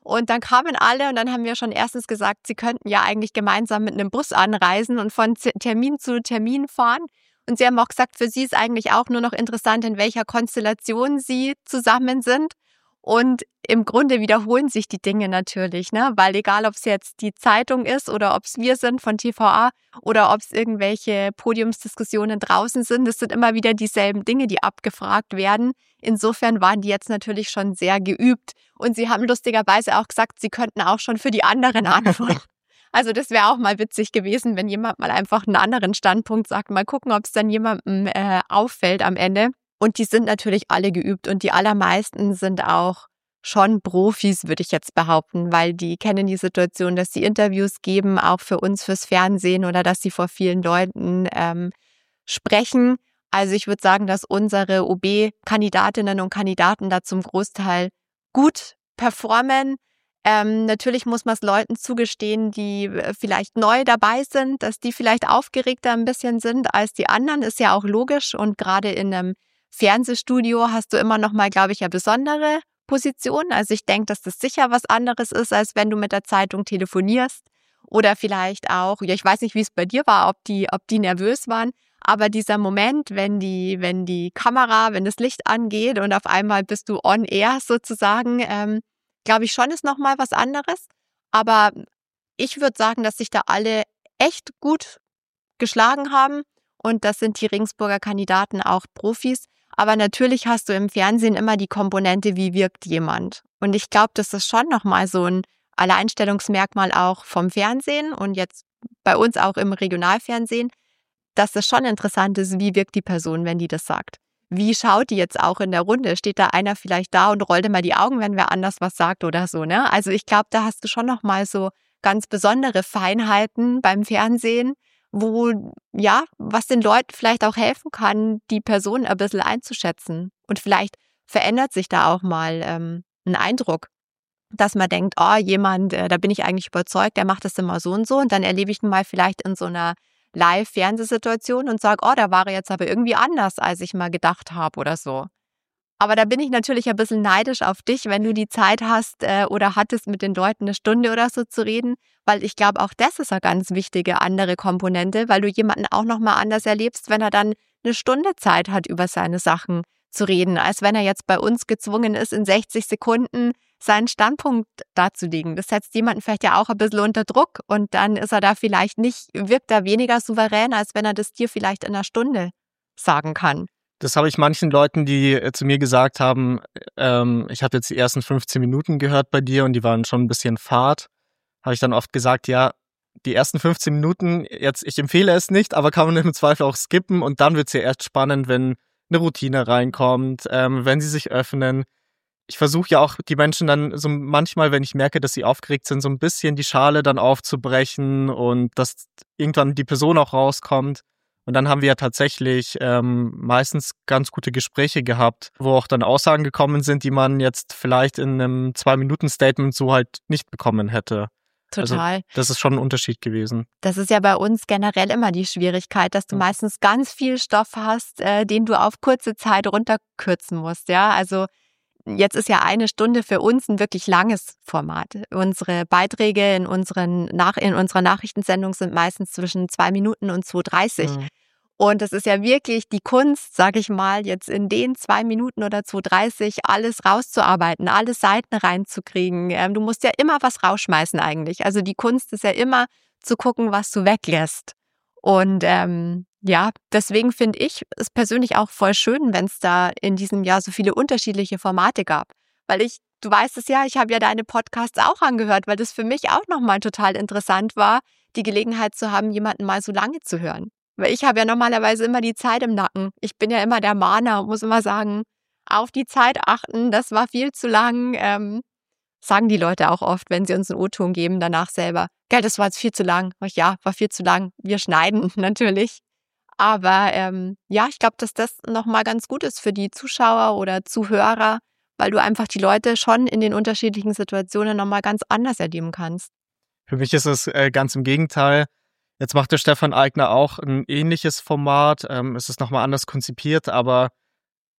Und dann kamen alle und dann haben wir schon erstens gesagt, sie könnten ja eigentlich gemeinsam mit einem Bus anreisen und von Termin zu Termin fahren. Und sie haben auch gesagt, für sie ist eigentlich auch nur noch interessant, in welcher Konstellation sie zusammen sind. Und im Grunde wiederholen sich die Dinge natürlich, ne? Weil egal, ob es jetzt die Zeitung ist oder ob es wir sind von T V A oder ob es irgendwelche Podiumsdiskussionen draußen sind, es sind immer wieder dieselben Dinge, die abgefragt werden. Insofern waren die jetzt natürlich schon sehr geübt. Und sie haben lustigerweise auch gesagt, sie könnten auch schon für die anderen antworten. Also das wäre auch mal witzig gewesen, wenn jemand mal einfach einen anderen Standpunkt sagt. Mal gucken, ob es dann jemandem äh, auffällt am Ende. Und die sind natürlich alle geübt und die allermeisten sind auch schon Profis, würde ich jetzt behaupten, weil die kennen die Situation, dass sie Interviews geben, auch für uns fürs Fernsehen oder dass sie vor vielen Leuten ähm, sprechen. Also ich würde sagen, dass unsere O B-Kandidatinnen und Kandidaten da zum Großteil gut performen. Ähm, natürlich muss man es Leuten zugestehen, die vielleicht neu dabei sind, dass die vielleicht aufgeregter ein bisschen sind als die anderen, ist ja auch logisch. Und gerade in einem Fernsehstudio hast du immer noch mal, glaube ich, eine besondere Position. Also ich denke, dass das sicher was anderes ist, als wenn du mit der Zeitung telefonierst oder vielleicht auch, ja, ich weiß nicht, wie es bei dir war, ob die, ob die nervös waren, aber dieser Moment, wenn die, wenn die Kamera, wenn das Licht angeht und auf einmal bist du on air sozusagen, ähm, glaube ich schon, ist noch mal was anderes. Aber ich würde sagen, dass sich da alle echt gut geschlagen haben und das sind die Regensburger Kandidaten auch Profis. Aber natürlich hast du im Fernsehen immer die Komponente, wie wirkt jemand. Und ich glaube, das ist schon nochmal so ein Alleinstellungsmerkmal auch vom Fernsehen und jetzt bei uns auch im Regionalfernsehen, dass es schon interessant ist, wie wirkt die Person, wenn die das sagt. Wie schaut die jetzt auch in der Runde? Steht da einer vielleicht da und rollt immer die Augen, wenn wer anders was sagt oder so, ne? Also ich glaube, da hast du schon nochmal so ganz besondere Feinheiten beim Fernsehen, wo, ja, was den Leuten vielleicht auch helfen kann, die Person ein bisschen einzuschätzen. Und vielleicht verändert sich da auch mal ähm, ein Eindruck, dass man denkt, oh, jemand, äh, da bin ich eigentlich überzeugt, der macht das immer so und so. Und dann erlebe ich ihn mal vielleicht in so einer Live-Fernsehsituation und sage, oh, da war er jetzt aber irgendwie anders, als ich mal gedacht habe oder so. Aber da bin ich natürlich ein bisschen neidisch auf dich, wenn du die Zeit hast äh, oder hattest, mit den Leuten eine Stunde oder so zu reden, weil ich glaube, auch das ist eine ganz wichtige andere Komponente, weil du jemanden auch nochmal anders erlebst, wenn er dann eine Stunde Zeit hat, über seine Sachen zu reden, als wenn er jetzt bei uns gezwungen ist, in sechzig Sekunden seinen Standpunkt darzulegen. Das setzt jemanden vielleicht ja auch ein bisschen unter Druck und dann ist er da vielleicht nicht, wirkt er weniger souverän, als wenn er das dir vielleicht in einer Stunde sagen kann. Das habe ich manchen Leuten, die zu mir gesagt haben, ähm, ich habe jetzt die ersten fünfzehn Minuten gehört bei dir und die waren schon ein bisschen fad, habe ich dann oft gesagt, ja, die ersten fünfzehn Minuten, jetzt ich empfehle es nicht, aber kann man im Zweifel auch skippen und dann wird es ja erst spannend, wenn eine Routine reinkommt, ähm, wenn sie sich öffnen. Ich versuche ja auch die Menschen dann so manchmal, wenn ich merke, dass sie aufgeregt sind, so ein bisschen die Schale dann aufzubrechen und dass irgendwann die Person auch rauskommt. Und dann haben wir ja tatsächlich ähm, meistens ganz gute Gespräche gehabt, wo auch dann Aussagen gekommen sind, die man jetzt vielleicht in einem Zwei-Minuten-Statement so halt nicht bekommen hätte. Total. Also, das ist schon ein Unterschied gewesen. Das ist ja bei uns generell immer die Schwierigkeit, dass du meistens ganz viel Stoff hast, äh, den du auf kurze Zeit runterkürzen musst. Ja, also jetzt ist ja eine Stunde für uns ein wirklich langes Format. Unsere Beiträge in, unseren Nach- in unserer Nachrichtensendung sind meistens zwischen zwei Minuten und zwei dreißig. Mhm. Und es ist ja wirklich die Kunst, sage ich mal, jetzt in den zwei Minuten oder zwei dreißig alles rauszuarbeiten, alle Seiten reinzukriegen. Ähm, du musst ja immer was rausschmeißen eigentlich. Also die Kunst ist ja immer zu gucken, was du weglässt. Und ähm, ja, deswegen finde ich es persönlich auch voll schön, wenn es da in diesem Jahr so viele unterschiedliche Formate gab. Weil ich, du weißt es ja, ich habe ja deine Podcasts auch angehört, weil das für mich auch nochmal total interessant war, die Gelegenheit zu haben, jemanden mal so lange zu hören. Weil ich habe ja normalerweise immer die Zeit im Nacken. Ich bin ja immer der Mahner und muss immer sagen, auf die Zeit achten, das war viel zu lang. Ähm, sagen die Leute auch oft, wenn sie uns einen O-Ton geben, danach selber. Gell, das war jetzt viel zu lang. Ja, war viel zu lang. Wir schneiden natürlich. Aber ähm, ja, ich glaube, dass das nochmal ganz gut ist für die Zuschauer oder Zuhörer, weil du einfach die Leute schon in den unterschiedlichen Situationen nochmal ganz anders erleben kannst. Für mich ist es äh, ganz im Gegenteil. Jetzt macht der Stefan Aigner auch ein ähnliches Format. Ähm, es ist nochmal anders konzipiert, aber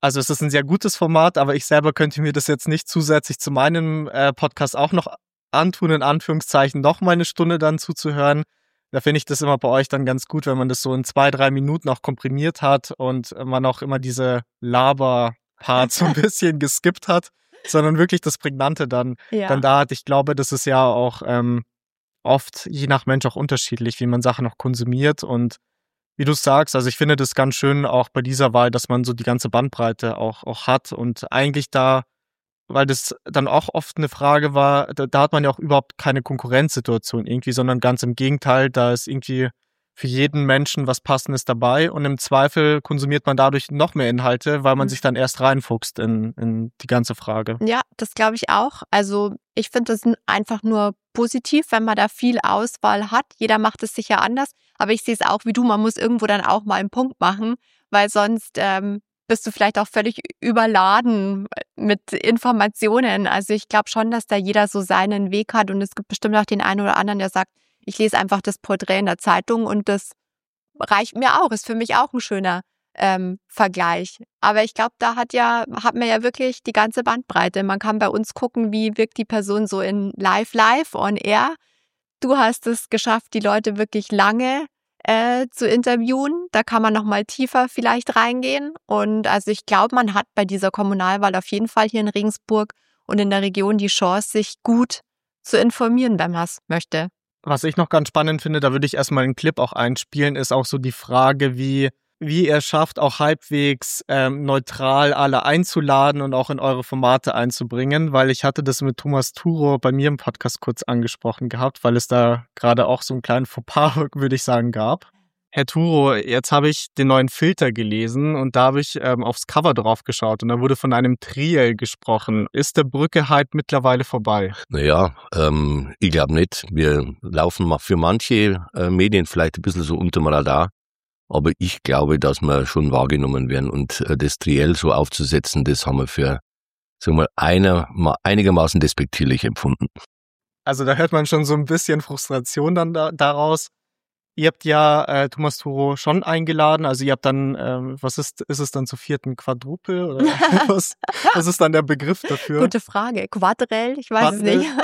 Also es ist ein sehr gutes Format, aber ich selber könnte mir das jetzt nicht zusätzlich zu meinem äh, Podcast auch noch antun, in Anführungszeichen, noch mal eine Stunde dann zuzuhören. Da finde ich das immer bei euch dann ganz gut, wenn man das so in zwei, drei Minuten auch komprimiert hat und man auch immer diese Laber-Parts so ein bisschen geskippt hat, sondern wirklich das Prägnante dann, Ja. dann da hat. Ich glaube, das ist ja auch ähm, oft je nach Mensch auch unterschiedlich, wie man Sachen noch konsumiert. Und wie du sagst, also ich finde das ganz schön auch bei dieser Wahl, dass man so die ganze Bandbreite auch, auch hat und eigentlich da, weil das dann auch oft eine Frage war, da, da hat man ja auch überhaupt keine Konkurrenzsituation irgendwie, sondern ganz im Gegenteil, da ist irgendwie für jeden Menschen was Passendes dabei und im Zweifel konsumiert man dadurch noch mehr Inhalte, weil man Mhm. sich dann erst reinfuchst in, in die ganze Frage. Ja, das glaube ich auch. Also ich finde das n- einfach nur positiv, wenn man da viel Auswahl hat. Jeder macht es sicher anders, aber ich sehe es auch wie du, man muss irgendwo dann auch mal einen Punkt machen, weil sonst ähm, bist du vielleicht auch völlig überladen mit Informationen. Also ich glaube schon, dass da jeder so seinen Weg hat und es gibt bestimmt auch den einen oder anderen, der sagt, ich lese einfach das Porträt in der Zeitung und das reicht mir auch, ist für mich auch ein schöner ähm, Vergleich. Aber ich glaube, da hat ja, hat man ja wirklich die ganze Bandbreite. Man kann bei uns gucken, wie wirkt die Person so in live, live, on air. Du hast es geschafft, die Leute wirklich lange äh, zu interviewen. Da kann man nochmal tiefer vielleicht reingehen. Und also ich glaube, man hat bei dieser Kommunalwahl auf jeden Fall hier in Regensburg und in der Region die Chance, sich gut zu informieren, wenn man es möchte. Was ich noch ganz spannend finde, da würde ich erstmal einen Clip auch einspielen, ist auch so die Frage, wie, wie ihr schafft, auch halbwegs ähm, neutral alle einzuladen und auch in eure Formate einzubringen, weil ich hatte das mit Thomas Turo bei mir im Podcast kurz angesprochen gehabt, weil es da gerade auch so einen kleinen Fauxpas, würde ich sagen, gab. Herr Turo, jetzt habe ich den neuen Filter gelesen und da habe ich ähm, aufs Cover drauf geschaut und da wurde von einem Triel gesprochen. Ist der Brücke-Hype mittlerweile vorbei? Naja, ähm, ich glaube nicht. Wir laufen mal für manche äh, Medien vielleicht ein bisschen so unterm Radar, aber ich glaube, dass wir schon wahrgenommen werden und äh, das Triell so aufzusetzen, das haben wir für, sagen wir mal, einer, mal einigermaßen despektierlich empfunden. Also da hört man schon so ein bisschen Frustration dann da, daraus. Ihr habt ja äh, Thomas Turo schon eingeladen, also ihr habt dann, ähm, was ist, ist es dann zur vierten Quadruple oder was, was ist dann der Begriff dafür? Gute Frage. Quadrell? Ich weiß Quadrell? es nicht.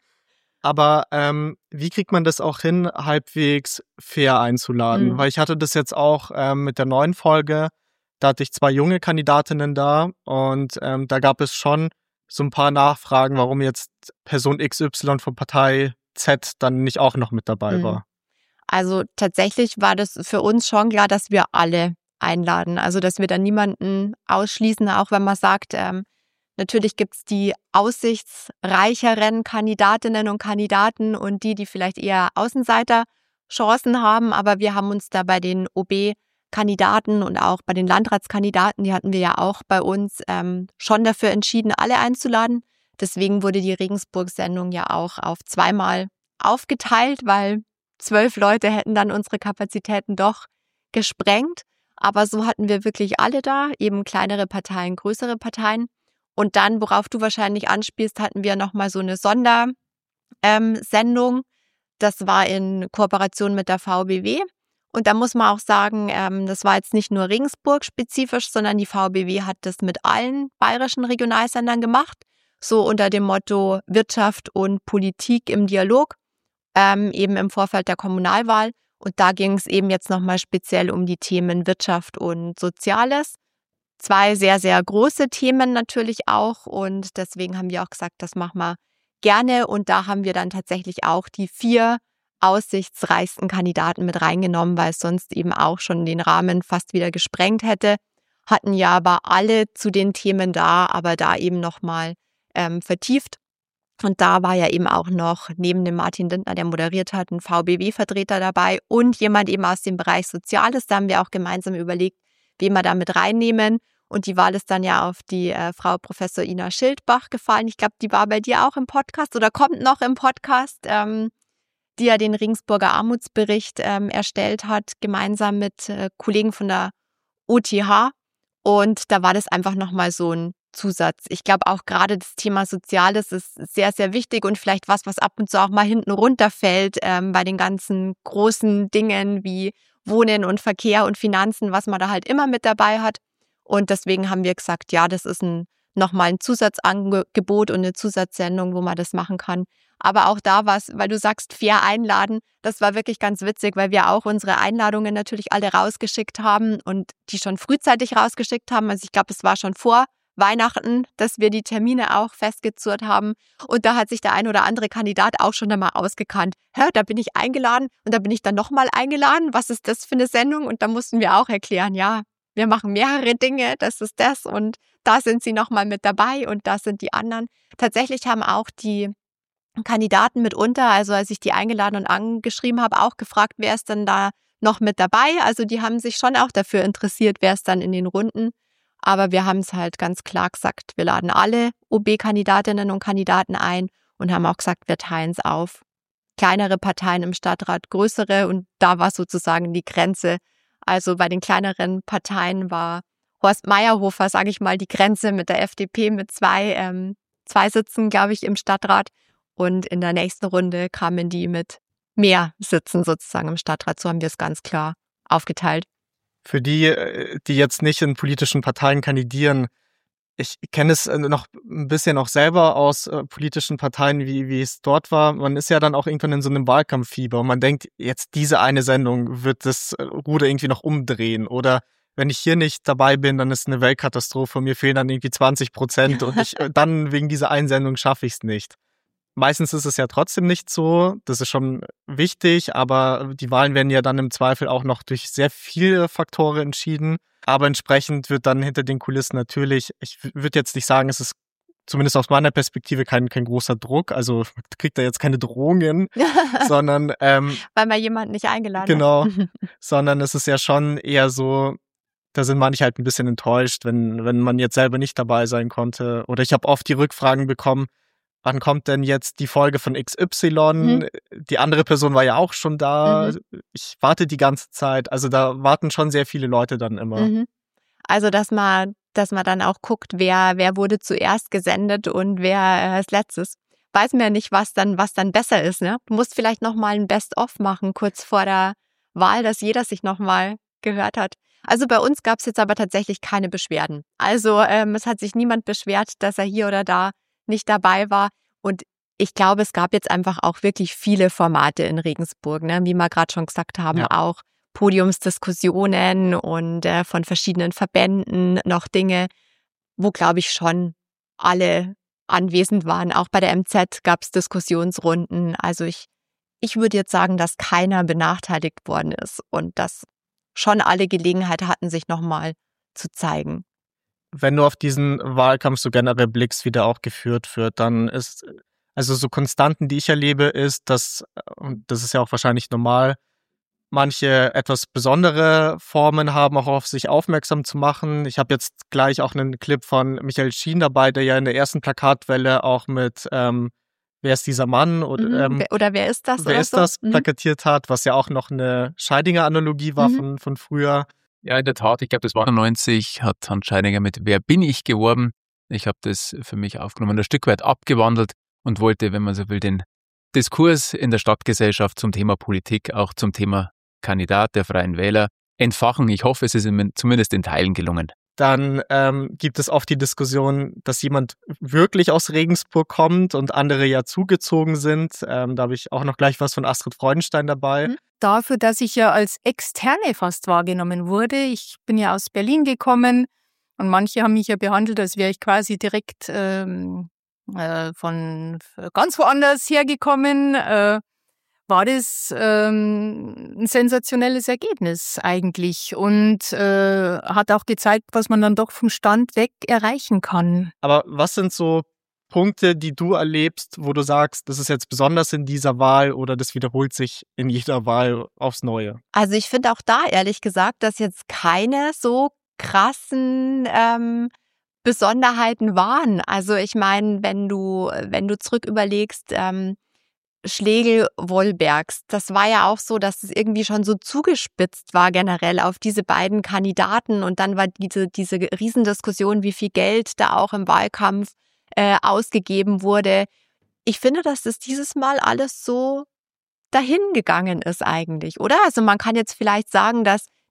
Aber ähm, wie kriegt man das auch hin, halbwegs fair einzuladen? Mhm. Weil ich hatte das jetzt auch ähm, mit der neuen Folge, da hatte ich zwei junge Kandidatinnen da und ähm, da gab es schon so ein paar Nachfragen, warum jetzt Person X Y von Partei Z dann nicht auch noch mit dabei Mhm. war. Also tatsächlich war das für uns schon klar, dass wir alle einladen. Also dass wir da niemanden ausschließen, auch wenn man sagt, ähm, natürlich gibt's die aussichtsreicheren Kandidatinnen und Kandidaten und die, die vielleicht eher Außenseiterchancen haben. Aber wir haben uns da bei den O B-Kandidaten und auch bei den Landratskandidaten, die hatten wir ja auch bei uns, ähm, schon dafür entschieden, alle einzuladen. Deswegen wurde die Regensburg-Sendung ja auch auf zweimal aufgeteilt, weil zwölf Leute hätten dann unsere Kapazitäten doch gesprengt. Aber so hatten wir wirklich alle da, eben kleinere Parteien, größere Parteien. Und dann, worauf du wahrscheinlich anspielst, hatten wir nochmal so eine Sondersendung. Ähm, das war in Kooperation mit der V B W. Und da muss man auch sagen, ähm, das war jetzt nicht nur Regensburg-spezifisch, sondern die V B W hat das mit allen bayerischen Regionalsendern gemacht. So unter dem Motto Wirtschaft und Politik im Dialog. Ähm, eben im Vorfeld der Kommunalwahl. Und da ging es eben jetzt nochmal speziell um die Themen Wirtschaft und Soziales. Zwei sehr, sehr große Themen natürlich auch. Und deswegen haben wir auch gesagt, das machen wir gerne. Und da haben wir dann tatsächlich auch die vier aussichtsreichsten Kandidaten mit reingenommen, weil es sonst eben auch schon den Rahmen fast wieder gesprengt hätte. Hatten ja aber alle zu den Themen da, aber da eben nochmal ähm, vertieft. Und da war ja eben auch noch neben dem Martin Lindner, der moderiert hat, ein V B W-Vertreter dabei und jemand eben aus dem Bereich Soziales. Da haben wir auch gemeinsam überlegt, wen wir da mit reinnehmen. Und die Wahl ist dann ja auf die äh, Frau Professor Ina Schildbach gefallen. Ich glaube, die war bei dir auch im Podcast oder kommt noch im Podcast, ähm, die ja den Regensburger Armutsbericht ähm, erstellt hat, gemeinsam mit äh, Kollegen von der O T H. Und da war das einfach nochmal so ein Zusatz. Ich glaube auch gerade das Thema Soziales ist sehr, sehr wichtig und vielleicht was, was ab und zu auch mal hinten runterfällt ähm, bei den ganzen großen Dingen wie Wohnen und Verkehr und Finanzen, was man da halt immer mit dabei hat. Und deswegen haben wir gesagt, ja, das ist ein nochmal ein Zusatzangebot und eine Zusatzsendung, wo man das machen kann. Aber auch da war es, weil du sagst, fair einladen, das war wirklich ganz witzig, weil wir auch unsere Einladungen natürlich alle rausgeschickt haben und die schon frühzeitig rausgeschickt haben. Also ich glaube, es war schon vor Weihnachten, dass wir die Termine auch festgezurrt haben. Und da hat sich der ein oder andere Kandidat auch schon einmal ausgekannt. Hä, da bin ich eingeladen und da bin ich dann nochmal eingeladen. Was ist das für eine Sendung? Und da mussten wir auch erklären, ja, wir machen mehrere Dinge, das ist das und da sind sie nochmal mit dabei und da sind die anderen. Tatsächlich haben auch die Kandidaten mitunter, also als ich die eingeladen und angeschrieben habe, auch gefragt, wer ist denn da noch mit dabei? Also die haben sich schon auch dafür interessiert, wer ist dann in den Runden. Aber wir haben es halt ganz klar gesagt, wir laden alle O B-Kandidatinnen und Kandidaten ein und haben auch gesagt, wir teilen es auf. Kleinere Parteien im Stadtrat, größere und da war sozusagen die Grenze. Also bei den kleineren Parteien war Horst Meyerhofer, sage ich mal, die Grenze mit der F D P mit zwei, ähm, zwei Sitzen, glaube ich, im Stadtrat. Und in der nächsten Runde kamen die mit mehr Sitzen sozusagen im Stadtrat. So haben wir es ganz klar aufgeteilt. Für die, die jetzt nicht in politischen Parteien kandidieren, ich kenne es noch ein bisschen auch selber aus äh, politischen Parteien, wie, wie es dort war. Man ist ja dann auch irgendwann in so einem Wahlkampffieber und man denkt, jetzt diese eine Sendung wird das Ruder irgendwie noch umdrehen. Oder wenn ich hier nicht dabei bin, dann ist eine Weltkatastrophe und mir fehlen dann irgendwie zwanzig Prozent und ich, dann wegen dieser einen Sendung schaffe ich es nicht. Meistens ist es ja trotzdem nicht so, das ist schon wichtig, aber die Wahlen werden ja dann im Zweifel auch noch durch sehr viele Faktoren entschieden. Aber entsprechend wird dann hinter den Kulissen natürlich, ich würde jetzt nicht sagen, es ist zumindest aus meiner Perspektive kein, kein großer Druck, also kriegt er jetzt keine Drohungen, sondern... Ähm, weil man jemanden nicht eingeladen genau, hat. Genau, sondern es ist ja schon eher so, da sind manche halt ein bisschen enttäuscht, wenn, wenn man jetzt selber nicht dabei sein konnte. Oder ich habe oft die Rückfragen bekommen, wann kommt denn jetzt die Folge von X Y? Mhm. Die andere Person war ja auch schon da. Mhm. Ich warte die ganze Zeit. Also da warten schon sehr viele Leute dann immer. Mhm. Also dass man, dass man dann auch guckt, wer, wer wurde zuerst gesendet und wer äh, als letztes. Weiß man ja nicht, was dann, was dann besser ist. Ne? Du musst vielleicht nochmal ein Best-of machen, kurz vor der Wahl, dass jeder sich nochmal gehört hat. Also bei uns gab es jetzt aber tatsächlich keine Beschwerden. Also ähm, es hat sich niemand beschwert, dass er hier oder da nicht dabei war. Und ich glaube, es gab jetzt einfach auch wirklich viele Formate in Regensburg, ne? Wie wir gerade schon gesagt haben, ja. Auch Podiumsdiskussionen und äh, von verschiedenen Verbänden noch Dinge, wo, glaube ich, schon alle anwesend waren. Auch bei der M Z gab es Diskussionsrunden. Also ich, ich würde jetzt sagen, dass keiner benachteiligt worden ist und dass schon alle Gelegenheit hatten, sich nochmal zu zeigen. Wenn du auf diesen Wahlkampf so generell blickst, wie der auch geführt wird, dann ist, also so Konstanten, die ich erlebe, ist, dass, und das ist ja auch wahrscheinlich normal, manche etwas besondere Formen haben, auch auf sich aufmerksam zu machen. Ich habe jetzt gleich auch einen Clip von Michael Schien dabei, der ja in der ersten Plakatwelle auch mit ähm, Wer ist dieser Mann? Oder, mhm. ähm, oder wer ist das? Wer ist so? das mhm. plakatiert hat, was ja auch noch eine Scheidinger-Analogie war mhm. von, von früher. Ja, in der Tat. Ich glaube, das war neunzig, hat Hans Scheidinger mit Wer bin ich geworben. Ich habe das für mich aufgenommen, ein Stück weit abgewandelt und wollte, wenn man so will, den Diskurs in der Stadtgesellschaft zum Thema Politik, auch zum Thema Kandidat der Freien Wähler entfachen. Ich hoffe, es ist ihm zumindest in Teilen gelungen. Dann ähm, gibt es oft die Diskussion, dass jemand wirklich aus Regensburg kommt und andere ja zugezogen sind. Ähm, da habe ich auch noch gleich was von Astrid Freudenstein dabei. Mhm. Dafür, dass ich ja als Externe fast wahrgenommen wurde. Ich bin ja aus Berlin gekommen und manche haben mich ja behandelt, als wäre ich quasi direkt ähm, äh, von ganz woanders hergekommen. Äh, war das ähm, ein sensationelles Ergebnis eigentlich und äh, hat auch gezeigt, was man dann doch vom Stand weg erreichen kann. Aber was sind so Punkte, die du erlebst, wo du sagst, das ist jetzt besonders in dieser Wahl oder das wiederholt sich in jeder Wahl aufs Neue? Also ich finde auch da ehrlich gesagt, dass jetzt keine so krassen ähm, Besonderheiten waren. Also ich meine, wenn du, wenn du zurück überlegst, ähm, Schlegel-Wollbergs, das war ja auch so, dass es irgendwie schon so zugespitzt war generell auf diese beiden Kandidaten und dann war diese, diese Riesendiskussion, wie viel Geld da auch im Wahlkampf äh, ausgegeben wurde. Ich finde, dass das dieses Mal alles so dahin gegangen ist eigentlich, oder? Also man kann jetzt vielleicht sagen, dass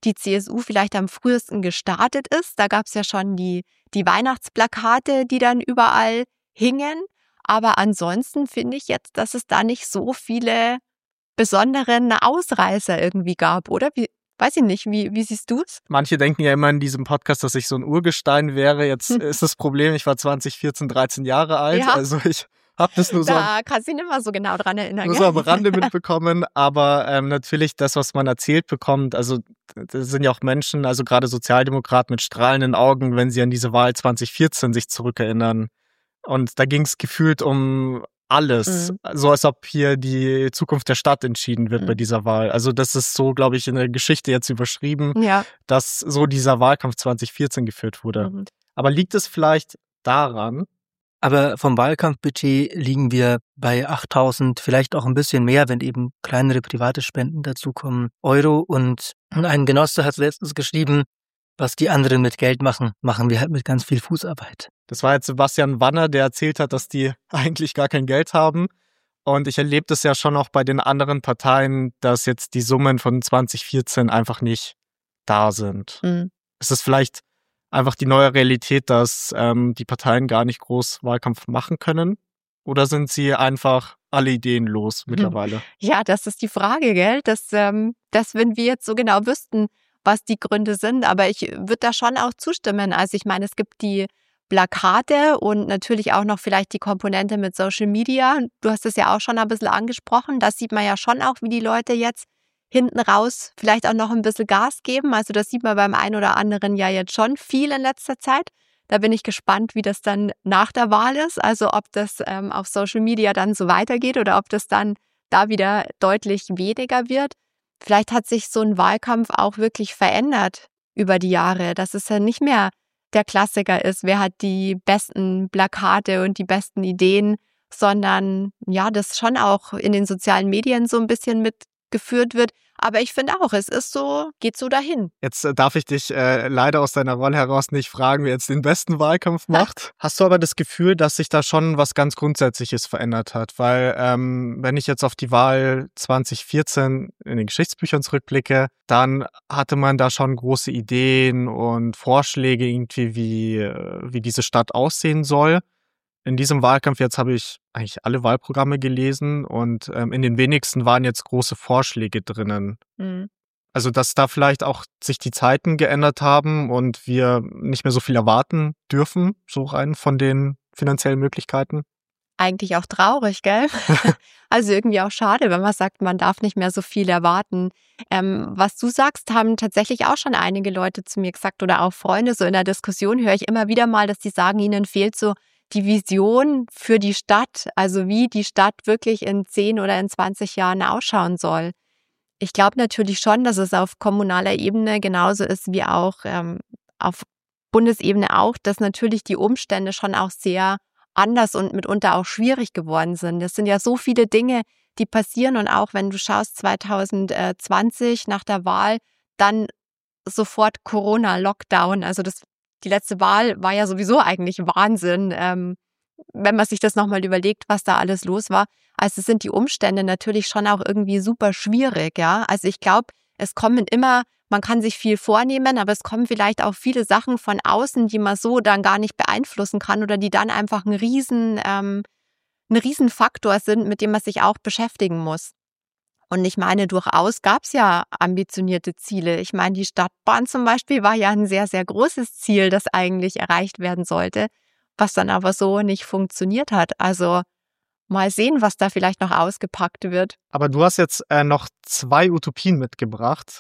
die C S U vielleicht am frühesten gestartet ist. Da gab es ja schon die, die Weihnachtsplakate, die dann überall hingen. Aber ansonsten finde ich jetzt, dass es da nicht so viele besonderen Ausreißer irgendwie gab, oder? Wie, weiß ich nicht, wie, wie siehst du es? Manche denken ja immer in diesem Podcast, dass ich so ein Urgestein wäre. Jetzt ist das Problem, ich war zwanzig vierzehn, dreizehn Jahre alt. Ja. Also ich habe das nur so, da kannst du dich nicht mehr so genau dran erinnern. Nur so am Rande mitbekommen. Aber ähm, natürlich das, was man erzählt bekommt, also das sind ja auch Menschen, also gerade Sozialdemokraten mit strahlenden Augen, wenn sie an diese Wahl zwanzig vierzehn sich zurückerinnern. Und da ging es gefühlt um alles, mhm. so als ob hier die Zukunft der Stadt entschieden wird mhm. bei dieser Wahl. Also das ist so, glaube ich, in der Geschichte jetzt überschrieben, ja. dass so dieser Wahlkampf zwanzig vierzehn geführt wurde. Mhm. Aber liegt es vielleicht daran? Aber vom Wahlkampfbudget liegen wir bei achttausend, vielleicht auch ein bisschen mehr, wenn eben kleinere private Spenden dazukommen, Euro. Und ein Genosse hat letztens geschrieben, was die anderen mit Geld machen, machen wir halt mit ganz viel Fußarbeit. Das war jetzt Sebastian Wanner, der erzählt hat, dass die eigentlich gar kein Geld haben. Und ich erlebe das ja schon auch bei den anderen Parteien, dass jetzt die Summen von zwanzig vierzehn einfach nicht da sind. Mhm. Ist es vielleicht einfach die neue Realität, dass ähm, die Parteien gar nicht groß Wahlkampf machen können? Oder sind sie einfach alle Ideen los mittlerweile? Ja, das ist die Frage, gell? Dass, ähm, dass wenn wir jetzt so genau wüssten, was die Gründe sind, aber ich würde da schon auch zustimmen. Also ich meine, es gibt die Plakate und natürlich auch noch vielleicht die Komponente mit Social Media. Du hast es ja auch schon ein bisschen angesprochen. Da sieht man ja schon auch, wie die Leute jetzt hinten raus vielleicht auch noch ein bisschen Gas geben. Also das sieht man beim einen oder anderen ja jetzt schon viel in letzter Zeit. Da bin ich gespannt, wie das dann nach der Wahl ist. Also ob das ähm, auf Social Media dann so weitergeht oder ob das dann da wieder deutlich weniger wird. Vielleicht hat sich so ein Wahlkampf auch wirklich verändert über die Jahre, dass es ja nicht mehr der Klassiker ist, wer hat die besten Plakate und die besten Ideen, sondern ja, das schon auch in den sozialen Medien so ein bisschen mitgeführt wird. Aber ich finde auch, es ist so, geht so dahin. Jetzt äh, darf ich dich äh, leider aus deiner Rolle heraus nicht fragen, wer jetzt den besten Wahlkampf macht. Hast du aber das Gefühl, dass sich da schon was ganz Grundsätzliches verändert hat? Weil ähm, wenn ich jetzt auf die Wahl zwanzig vierzehn in den Geschichtsbüchern zurückblicke, dann hatte man da schon große Ideen und Vorschläge irgendwie, wie, wie diese Stadt aussehen soll. In diesem Wahlkampf jetzt habe ich eigentlich alle Wahlprogramme gelesen und ähm, in den wenigsten waren jetzt große Vorschläge drinnen. Mhm. Also dass da vielleicht auch sich die Zeiten geändert haben und wir nicht mehr so viel erwarten dürfen, so rein von den finanziellen Möglichkeiten. Eigentlich auch traurig, gell? Also irgendwie auch schade, wenn man sagt, man darf nicht mehr so viel erwarten. Ähm, was du sagst, haben tatsächlich auch schon einige Leute zu mir gesagt oder auch Freunde. So in der Diskussion höre ich immer wieder mal, dass die sagen, ihnen fehlt so die Vision für die Stadt, also wie die Stadt wirklich in zehn oder in zwanzig Jahren ausschauen soll. Ich glaube natürlich schon, dass es auf kommunaler Ebene genauso ist wie auch ähm, auf Bundesebene auch, dass natürlich die Umstände schon auch sehr anders und mitunter auch schwierig geworden sind. Es sind ja so viele Dinge, die passieren und auch wenn du schaust zwanzig zwanzig nach der Wahl, dann sofort Corona-Lockdown, also das Die letzte Wahl war ja sowieso eigentlich Wahnsinn, ähm, wenn man sich das nochmal überlegt, was da alles los war. Also sind die Umstände natürlich schon auch irgendwie super schwierig, ja. Also ich glaube, es kommen immer, man kann sich viel vornehmen, aber es kommen vielleicht auch viele Sachen von außen, die man so dann gar nicht beeinflussen kann oder die dann einfach ein riesen, ähm, ein Riesenfaktor sind, mit dem man sich auch beschäftigen muss. Und ich meine, durchaus gab es ja ambitionierte Ziele. Ich meine, die Stadtbahn zum Beispiel war ja ein sehr, sehr großes Ziel, das eigentlich erreicht werden sollte, was dann aber so nicht funktioniert hat. Also mal sehen, was da vielleicht noch ausgepackt wird. Aber du hast jetzt äh, noch zwei Utopien mitgebracht.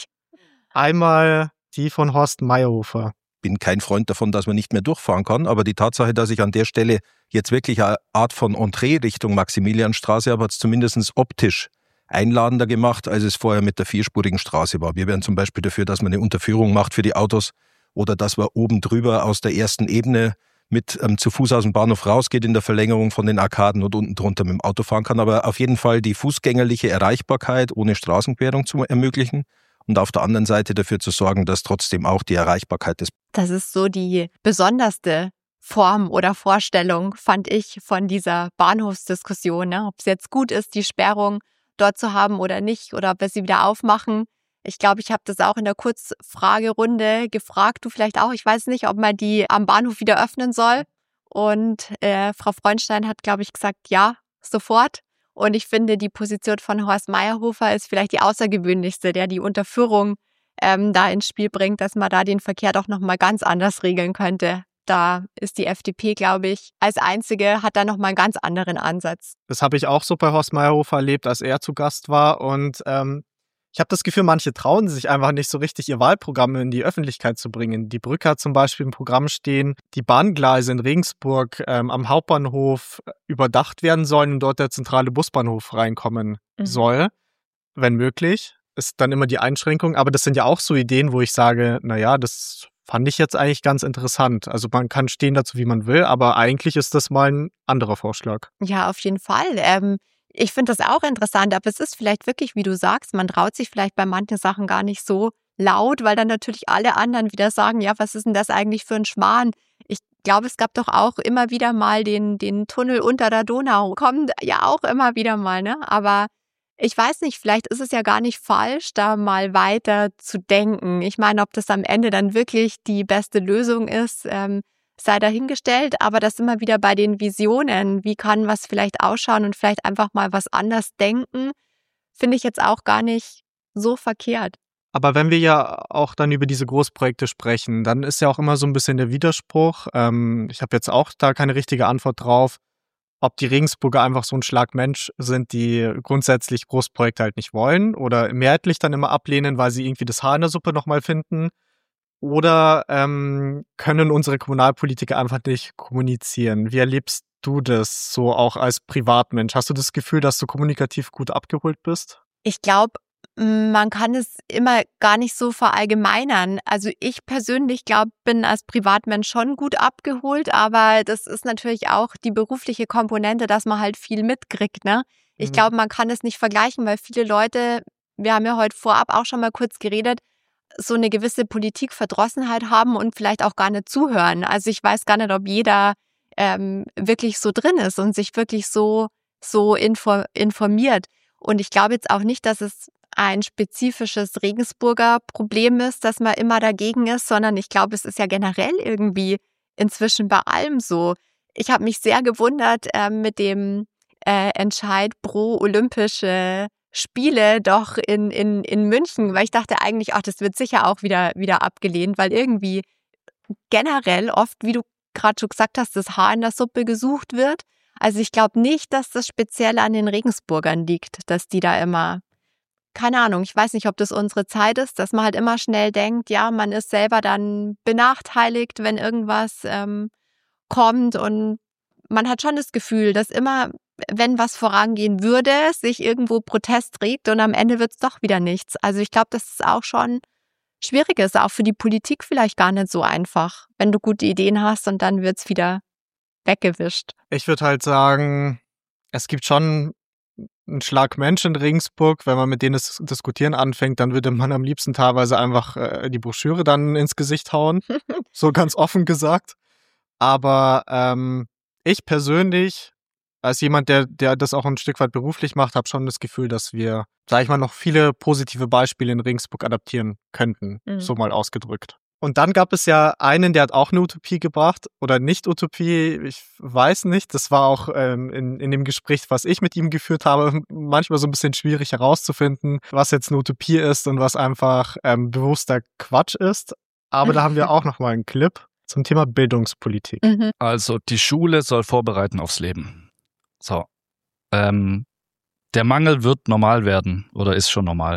Einmal die von Horst Meyerhofer. Bin kein Freund davon, dass man nicht mehr durchfahren kann, aber die Tatsache, dass ich an der Stelle jetzt wirklich eine Art von Entree Richtung Maximilianstraße habe, hat es zumindest optisch einladender gemacht, als es vorher mit der vierspurigen Straße war. Wir wären zum Beispiel dafür, dass man eine Unterführung macht für die Autos oder dass man oben drüber aus der ersten Ebene mit ähm, zu Fuß aus dem Bahnhof rausgeht in der Verlängerung von den Arkaden und unten drunter mit dem Auto fahren kann. Aber auf jeden Fall die fußgängerliche Erreichbarkeit ohne Straßenquerung zu ermöglichen und auf der anderen Seite dafür zu sorgen, dass trotzdem auch die Erreichbarkeit des... Das ist so die besonderste Form oder Vorstellung, fand ich, von dieser Bahnhofsdiskussion. Ne? Ob es jetzt gut ist, die Sperrung dort zu haben oder nicht oder ob wir sie wieder aufmachen. Ich glaube, ich habe das auch in der Kurzfragerunde gefragt, du vielleicht auch. Ich weiß nicht, ob man die am Bahnhof wieder öffnen soll. Und äh, Frau Freundstein hat, glaube ich, gesagt, ja, sofort. Und ich finde, die Position von Horst Mayrhofer ist vielleicht die außergewöhnlichste, der die Unterführung ähm, da ins Spiel bringt, dass man da den Verkehr doch nochmal ganz anders regeln könnte. Da ist die F D P, glaube ich, als einzige, hat da nochmal einen ganz anderen Ansatz. Das habe ich auch so bei Horst Mayrhofer erlebt, als er zu Gast war. Und ähm, ich habe das Gefühl, manche trauen sich einfach nicht so richtig, ihr Wahlprogramm in die Öffentlichkeit zu bringen. Die Brücke hat zum Beispiel im Programm stehen, die Bahngleise in Regensburg ähm, am Hauptbahnhof überdacht werden sollen und dort der zentrale Busbahnhof reinkommen mhm. soll, wenn möglich. Ist dann immer die Einschränkung. Aber das sind ja auch so Ideen, wo ich sage, naja, das fand ich jetzt eigentlich ganz interessant. Also man kann stehen dazu, wie man will, aber eigentlich ist das mal ein anderer Vorschlag. Ja, auf jeden Fall. Ähm Ich finde das auch interessant, aber es ist vielleicht wirklich, wie du sagst, man traut sich vielleicht bei manchen Sachen gar nicht so laut, weil dann natürlich alle anderen wieder sagen, ja, was ist denn das eigentlich für ein Schmarrn? Ich glaube, es gab doch auch immer wieder mal den, den Tunnel unter der Donau. Kommt ja auch immer wieder mal, ne? Aber ich weiß nicht, vielleicht ist es ja gar nicht falsch, da mal weiter zu denken. Ich meine, ob das am Ende dann wirklich die beste Lösung ist, ähm, sei dahingestellt, aber das immer wieder bei den Visionen, wie kann was vielleicht ausschauen und vielleicht einfach mal was anders denken, finde ich jetzt auch gar nicht so verkehrt. Aber wenn wir ja auch dann über diese Großprojekte sprechen, dann ist ja auch immer so ein bisschen der Widerspruch. Ähm, ich habe jetzt auch da keine richtige Antwort drauf, ob die Regensburger einfach so ein Schlag Mensch sind, die grundsätzlich Großprojekte halt nicht wollen oder mehrheitlich dann immer ablehnen, weil sie irgendwie das Haar in der Suppe nochmal finden. Oder ähm, können unsere Kommunalpolitiker einfach nicht kommunizieren? Wie erlebst du das so auch als Privatmensch? Hast du das Gefühl, dass du kommunikativ gut abgeholt bist? Ich glaube, man kann es immer gar nicht so verallgemeinern. Also ich persönlich glaube, bin als Privatmensch schon gut abgeholt, aber das ist natürlich auch die berufliche Komponente, dass man halt viel mitkriegt, ne? Ich mhm. glaube, man kann es nicht vergleichen, weil viele Leute, wir haben ja heute vorab auch schon mal kurz geredet, so eine gewisse Politikverdrossenheit haben und vielleicht auch gar nicht zuhören. Also ich weiß gar nicht, ob jeder ähm, wirklich so drin ist und sich wirklich so, so info- informiert. Und ich glaube jetzt auch nicht, dass es ein spezifisches Regensburger Problem ist, dass man immer dagegen ist, sondern ich glaube, es ist ja generell irgendwie inzwischen bei allem so. Ich habe mich sehr gewundert äh, mit dem äh, Entscheid pro olympische Spiele doch in, in, in München, weil ich dachte eigentlich, ach, das wird sicher auch wieder, wieder abgelehnt, weil irgendwie generell oft, wie du gerade schon gesagt hast, das Haar in der Suppe gesucht wird. Also ich glaube nicht, dass das speziell an den Regensburgern liegt, dass die da immer, keine Ahnung, ich weiß nicht, ob das unsere Zeit ist, dass man halt immer schnell denkt, ja, man ist selber dann benachteiligt, wenn irgendwas ähm, kommt und man hat schon das Gefühl, dass immer, wenn was vorangehen würde, sich irgendwo Protest regt und am Ende wird es doch wieder nichts. Also ich glaube, dass es auch schon schwierig ist, auch für die Politik vielleicht gar nicht so einfach, wenn du gute Ideen hast und dann wird es wieder weggewischt. Ich würde halt sagen, es gibt schon einen Schlag Mensch in Regensburg. Wenn man mit denen das Diskutieren anfängt, dann würde man am liebsten teilweise einfach äh, die Broschüre dann ins Gesicht hauen. So ganz offen gesagt. Aber ähm, ich persönlich, als jemand, der, der das auch ein Stück weit beruflich macht, habe schon das Gefühl, dass wir, sage ich mal, noch viele positive Beispiele in Regensburg adaptieren könnten, mhm. so mal ausgedrückt. Und dann gab es ja einen, der hat auch eine Utopie gebracht oder nicht Utopie, ich weiß nicht. Das war auch ähm, in, in dem Gespräch, was ich mit ihm geführt habe, manchmal so ein bisschen schwierig herauszufinden, was jetzt eine Utopie ist und was einfach ähm, bewusster Quatsch ist. Aber da haben wir auch nochmal einen Clip zum Thema Bildungspolitik. Mhm. Also die Schule soll vorbereiten aufs Leben. So. Ähm, der Mangel wird normal werden oder ist schon normal.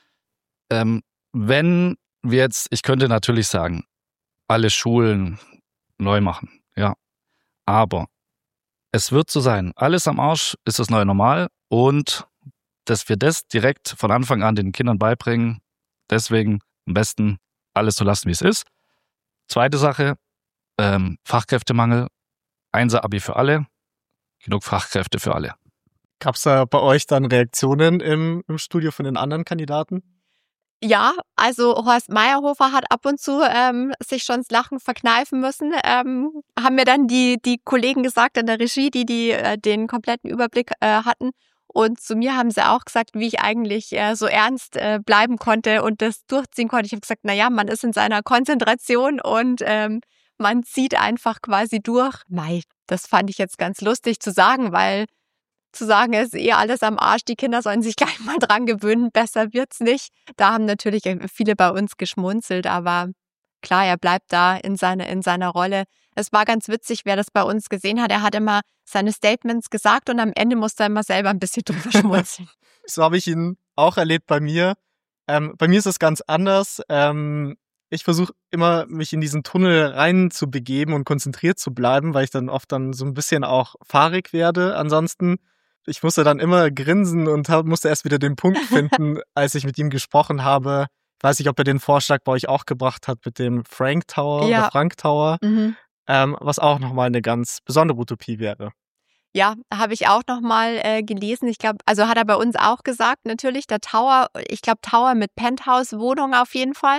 Ähm, wenn wir jetzt, ich könnte natürlich sagen, alle Schulen neu machen, ja. Aber es wird so sein, alles am Arsch ist das neue Normal und dass wir das direkt von Anfang an den Kindern beibringen, deswegen am besten alles so lassen, wie es ist. Zweite Sache, ähm, Fachkräftemangel, Einser-Abi für alle, genug Fachkräfte für alle. Gab es da bei euch dann Reaktionen im, im Studio von den anderen Kandidaten? Ja, also Horst Mayrhofer hat ab und zu ähm, sich schon das Lachen verkneifen müssen. Ähm, haben mir dann die die Kollegen gesagt in der Regie, die die äh, den kompletten Überblick äh, hatten. Und zu mir haben sie auch gesagt, wie ich eigentlich äh, so ernst äh, bleiben konnte und das durchziehen konnte. Ich habe gesagt, naja, man ist in seiner Konzentration und ähm, man zieht einfach quasi durch. Mei, das fand ich jetzt ganz lustig zu sagen, weil zu sagen, es ist eh alles am Arsch, die Kinder sollen sich gleich mal dran gewöhnen, besser wird's nicht. Da haben natürlich viele bei uns geschmunzelt, aber klar, er bleibt da in seiner in seiner Rolle. Es war ganz witzig, wer das bei uns gesehen hat. Er hat immer seine Statements gesagt und am Ende musste er immer selber ein bisschen drüber schmunzeln. So habe ich ihn auch erlebt bei mir. Ähm, bei mir ist es ganz anders. Ähm, ich versuche immer, mich in diesen Tunnel rein zu begeben und konzentriert zu bleiben, weil ich dann oft dann so ein bisschen auch fahrig werde. Ansonsten, ich musste dann immer grinsen und hab, musste erst wieder den Punkt finden, als ich mit ihm gesprochen habe. Ich weiß nicht, ob er den Vorschlag bei euch auch gebracht hat mit dem Frank Tower Ja. oder Frank Tower, Mhm. ähm, was auch nochmal eine ganz besondere Utopie wäre. Ja, habe ich auch nochmal äh, gelesen. Ich glaube, also hat er bei uns auch gesagt, natürlich, der Tower, ich glaube Tower mit Penthouse-Wohnung auf jeden Fall.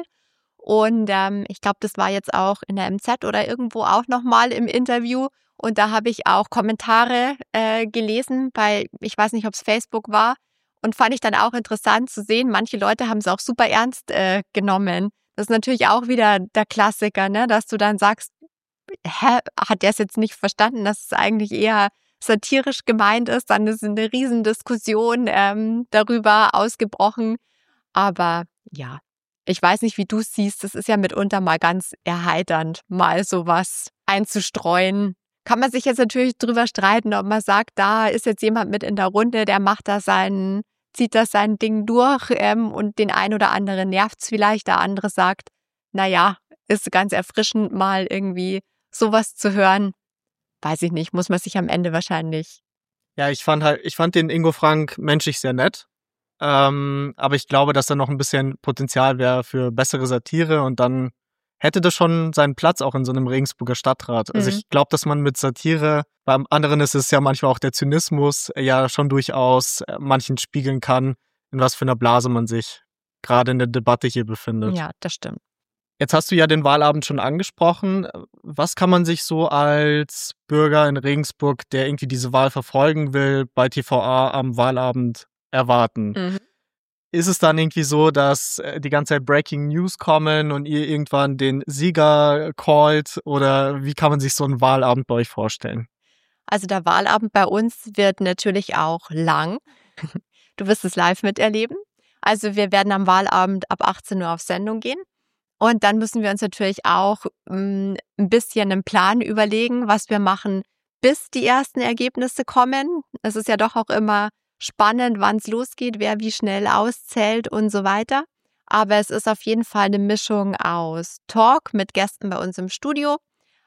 Und ähm, ich glaube, das war jetzt auch in der M Z oder irgendwo auch nochmal im Interview. Und da habe ich auch Kommentare äh, gelesen bei, ich weiß nicht, ob es Facebook war. Und fand ich dann auch interessant zu sehen, manche Leute haben es auch super ernst äh, genommen. Das ist natürlich auch wieder der Klassiker, ne, dass du dann sagst, hä, hat der es jetzt nicht verstanden, dass es eigentlich eher satirisch gemeint ist? Dann ist eine Riesendiskussion ähm, darüber ausgebrochen. Aber ja, ich weiß nicht, wie du es siehst. Das ist ja mitunter mal ganz erheiternd, mal sowas einzustreuen. Kann man sich jetzt natürlich drüber streiten, ob man sagt, da ist jetzt jemand mit in der Runde, der macht da seinen, zieht das sein Ding durch ähm, und den einen oder anderen nervt's vielleicht. Der andere sagt, naja, ist ganz erfrischend, mal irgendwie sowas zu hören. Weiß ich nicht, muss man sich am Ende wahrscheinlich. Ja, ich fand halt, ich fand den Ingo Frank menschlich sehr nett. Ähm, aber ich glaube, dass da noch ein bisschen Potenzial wäre für bessere Satire und dann hätte das schon seinen Platz auch in so einem Regensburger Stadtrat. Also Mhm. ich glaube, dass man mit Satire, beim anderen ist es ja manchmal auch der Zynismus, äh, ja schon durchaus äh, manchen spiegeln kann, in was für einer Blase man sich gerade in der Debatte hier befindet. Ja, das stimmt. Jetzt hast du ja den Wahlabend schon angesprochen. Was kann man sich so als Bürger in Regensburg, der irgendwie diese Wahl verfolgen will, bei T V A am Wahlabend erwarten? Mhm. Ist es dann irgendwie so, dass äh, die ganze Zeit Breaking News kommen und ihr irgendwann den Sieger callt? Oder wie kann man sich so einen Wahlabend bei euch vorstellen? Also der Wahlabend bei uns wird natürlich auch lang. Du wirst es live miterleben. Also wir werden am Wahlabend ab achtzehn Uhr auf Sendung gehen. Und dann müssen wir uns natürlich auch ähm, ein bisschen einen Plan überlegen, was wir machen, bis die ersten Ergebnisse kommen. Es ist ja doch auch immer spannend, wann es losgeht, wer wie schnell auszählt und so weiter. Aber es ist auf jeden Fall eine Mischung aus Talk mit Gästen bei uns im Studio,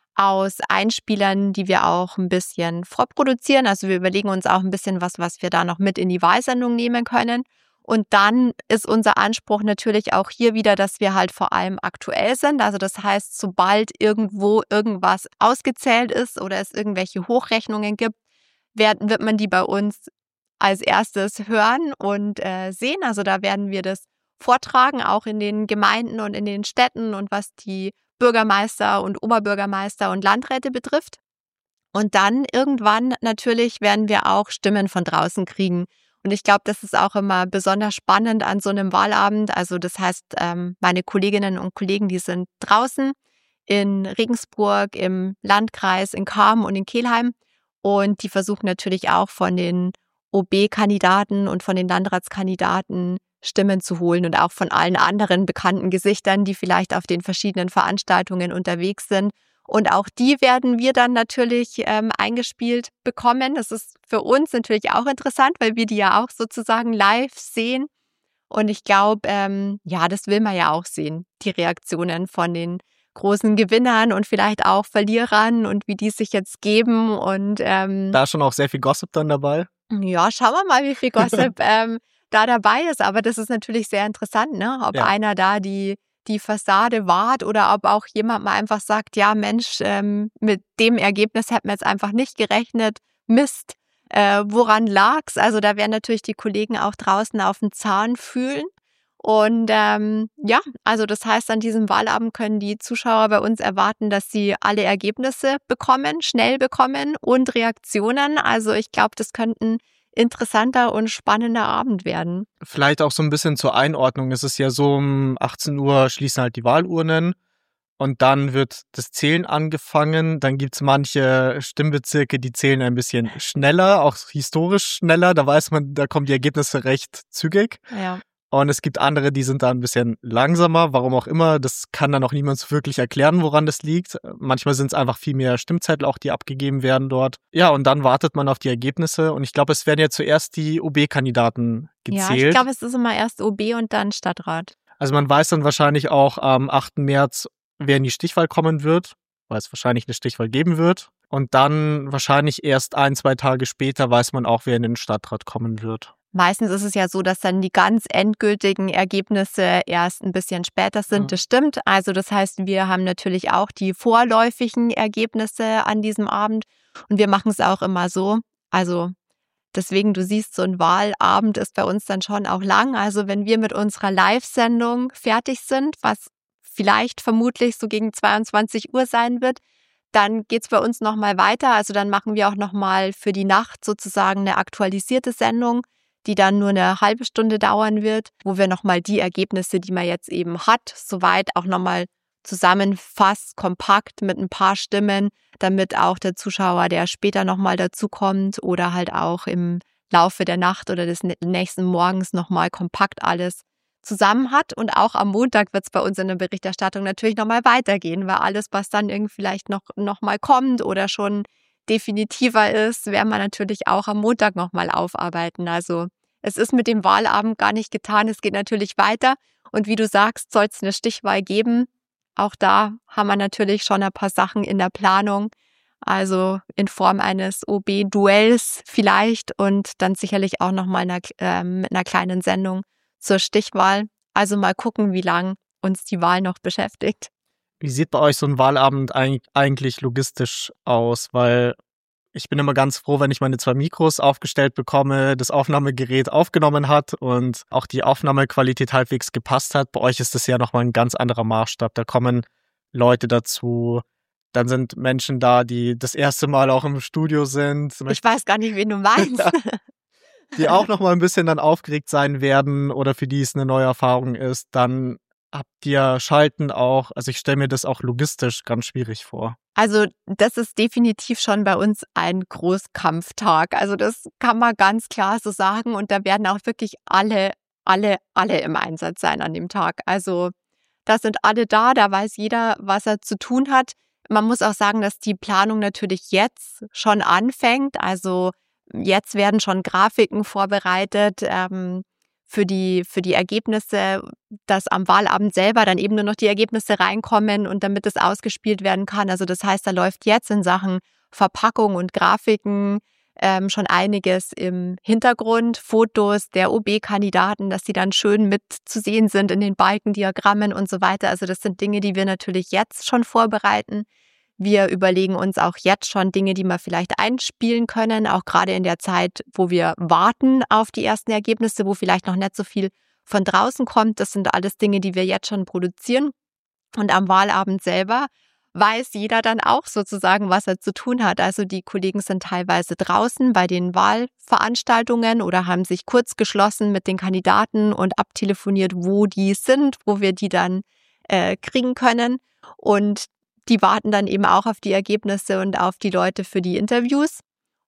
aus Einspielern, die wir auch ein bisschen vorproduzieren. Also wir überlegen uns auch ein bisschen was, was wir da noch mit in die Wahlsendung nehmen können. Und dann ist unser Anspruch natürlich auch hier wieder, dass wir halt vor allem aktuell sind. Also das heißt, sobald irgendwo irgendwas ausgezählt ist oder es irgendwelche Hochrechnungen gibt, wird, wird man die bei uns als erstes hören und äh, sehen. Also da werden wir das vortragen, auch in den Gemeinden und in den Städten und was die Bürgermeister und Oberbürgermeister und Landräte betrifft. Und dann irgendwann natürlich werden wir auch Stimmen von draußen kriegen. Und ich glaube, das ist auch immer besonders spannend an so einem Wahlabend. Also das heißt, ähm, meine Kolleginnen und Kollegen, die sind draußen in Regensburg, im Landkreis, in Cham und in Kelheim. Und die versuchen natürlich auch von den O B-Kandidaten und von den Landratskandidaten Stimmen zu holen und auch von allen anderen bekannten Gesichtern, die vielleicht auf den verschiedenen Veranstaltungen unterwegs sind. Und auch die werden wir dann natürlich ähm, eingespielt bekommen. Das ist für uns natürlich auch interessant, weil wir die ja auch sozusagen live sehen. Und ich glaube, ähm, ja, das will man ja auch sehen, die Reaktionen von den großen Gewinnern und vielleicht auch Verlierern und wie die sich jetzt geben. Und ähm, Da ist schon auch sehr viel Gossip dann dabei. ja, schauen wir mal, wie viel Gossip ähm, da dabei ist. Aber das ist natürlich sehr interessant, ne? Ob Ja. einer da die die Fassade wahrt oder ob auch jemand mal einfach sagt, ja Mensch, ähm, mit dem Ergebnis hätten wir jetzt einfach nicht gerechnet. Mist, äh, woran lag's? Also da werden natürlich die Kollegen auch draußen auf den Zahn fühlen. Und ähm, ja, also das heißt, an diesem Wahlabend können die Zuschauer bei uns erwarten, dass sie alle Ergebnisse bekommen, schnell bekommen und Reaktionen. Also ich glaube, das könnten interessanter und spannender Abend werden. Vielleicht auch so ein bisschen zur Einordnung. Es ist ja so, um achtzehn Uhr schließen halt die Wahlurnen und dann wird das Zählen angefangen. Dann gibt's manche Stimmbezirke, die zählen ein bisschen schneller, auch historisch schneller. Da weiß man, da kommen die Ergebnisse recht zügig. Ja. Und es gibt andere, die sind da ein bisschen langsamer, warum auch immer. Das kann dann auch niemand so wirklich erklären, woran das liegt. Manchmal sind es einfach viel mehr Stimmzettel auch, die abgegeben werden dort. Ja, und dann wartet man auf die Ergebnisse. Und ich glaube, es werden ja zuerst die O B-Kandidaten gezählt. Ja, ich glaube, es ist immer erst O B und dann Stadtrat. Also man weiß dann wahrscheinlich auch am achten März, wer in die Stichwahl kommen wird, weil es wahrscheinlich eine Stichwahl geben wird. Und dann wahrscheinlich erst ein, zwei Tage später weiß man auch, wer in den Stadtrat kommen wird. Meistens ist es ja so, dass dann die ganz endgültigen Ergebnisse erst ein bisschen später sind. Ja. Das stimmt. Also das heißt, wir haben natürlich auch die vorläufigen Ergebnisse an diesem Abend. Und wir machen es auch immer so. Also deswegen, du siehst, so ein Wahlabend ist bei uns dann schon auch lang. Also wenn wir mit unserer Live-Sendung fertig sind, was vielleicht vermutlich so gegen zweiundzwanzig Uhr sein wird, dann geht's bei uns nochmal weiter. Also dann machen wir auch nochmal für die Nacht sozusagen eine aktualisierte Sendung, die dann nur eine halbe Stunde dauern wird, wo wir nochmal die Ergebnisse, die man jetzt eben hat, soweit auch nochmal zusammenfasst, kompakt mit ein paar Stimmen, damit auch der Zuschauer, der später nochmal dazukommt oder halt auch im Laufe der Nacht oder des nächsten Morgens nochmal kompakt alles zusammen hat. Und auch am Montag wird es bei uns in der Berichterstattung natürlich nochmal weitergehen, weil alles, was dann irgendwie vielleicht noch, noch mal kommt oder schon definitiver ist, werden wir natürlich auch am Montag nochmal aufarbeiten. Also es ist mit dem Wahlabend gar nicht getan, es geht natürlich weiter. Und wie du sagst, soll es eine Stichwahl geben. Auch da haben wir natürlich schon ein paar Sachen in der Planung. Also in Form eines O B-Duells vielleicht und dann sicherlich auch nochmal äh, mit einer kleinen Sendung zur Stichwahl. Also mal gucken, wie lang uns die Wahl noch beschäftigt. Wie sieht bei euch so ein Wahlabend eigentlich logistisch aus? Weil ich bin immer ganz froh, wenn ich meine zwei Mikros aufgestellt bekomme, das Aufnahmegerät aufgenommen hat und auch die Aufnahmequalität halbwegs gepasst hat. Bei euch ist das ja nochmal ein ganz anderer Maßstab. Da kommen Leute dazu, dann sind Menschen da, die das erste Mal auch im Studio sind. Ich weiß gar nicht, wen du meinst. Die auch nochmal ein bisschen dann aufgeregt sein werden oder für die es eine neue Erfahrung ist. Dann habt ihr Schalten auch, also ich stelle mir das auch logistisch ganz schwierig vor. Also das ist definitiv schon bei uns ein Großkampftag. Also das kann man ganz klar so sagen und da werden auch wirklich alle, alle, alle im Einsatz sein an dem Tag. Also da sind alle da, da weiß jeder, was er zu tun hat. Man muss auch sagen, dass die Planung natürlich jetzt schon anfängt. Also jetzt werden schon Grafiken vorbereitet, ähm, für die, für die Ergebnisse, dass am Wahlabend selber dann eben nur noch die Ergebnisse reinkommen und damit es ausgespielt werden kann. Also das heißt, da läuft jetzt in Sachen Verpackung und Grafiken ähm, schon einiges im Hintergrund. Fotos der O B-Kandidaten, dass die dann schön mit zu sehen sind in den Balkendiagrammen und so weiter. Also das sind Dinge, die wir natürlich jetzt schon vorbereiten. Wir überlegen uns auch jetzt schon Dinge, die wir vielleicht einspielen können, auch gerade in der Zeit, wo wir warten auf die ersten Ergebnisse, wo vielleicht noch nicht so viel von draußen kommt. Das sind alles Dinge, die wir jetzt schon produzieren. Und am Wahlabend selber weiß jeder dann auch sozusagen, was er zu tun hat. Also die Kollegen sind teilweise draußen bei den Wahlveranstaltungen oder haben sich kurz geschlossen mit den Kandidaten und abtelefoniert, wo die sind, wo wir die dann äh, kriegen können. Und die warten dann eben auch auf die Ergebnisse und auf die Leute für die Interviews.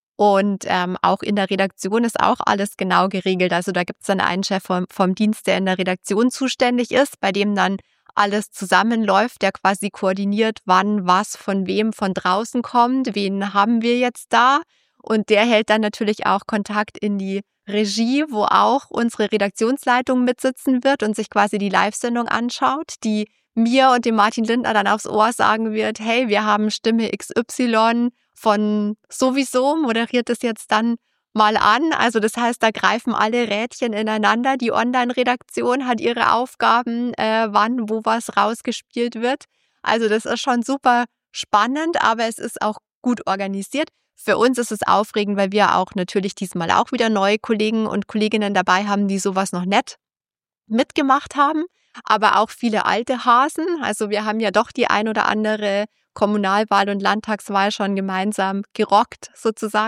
Und ähm, auch in der Redaktion ist auch alles genau geregelt. Also da gibt es dann einen Chef vom, vom Dienst, der in der Redaktion zuständig ist, bei dem dann alles zusammenläuft, der quasi koordiniert, wann was von wem von draußen kommt, wen haben wir jetzt da. Und der hält dann natürlich auch Kontakt in die Regie, wo auch unsere Redaktionsleitung mitsitzen wird und sich quasi die Live-Sendung anschaut, die mir und dem Martin Lindner dann aufs Ohr sagen wird, hey, wir haben Stimme X Y von sowieso, moderiert es jetzt dann mal an. Also das heißt, da greifen alle Rädchen ineinander. Die Online-Redaktion hat ihre Aufgaben, äh, wann, wo was rausgespielt wird. Also das ist schon super spannend, aber es ist auch gut organisiert. Für uns ist es aufregend, weil wir auch natürlich diesmal auch wieder neue Kollegen und Kolleginnen dabei haben, die sowas noch nicht mitgemacht haben. Aber auch viele alte Hasen. Also wir haben ja doch die ein oder andere Kommunalwahl und Landtagswahl schon gemeinsam gerockt sozusagen.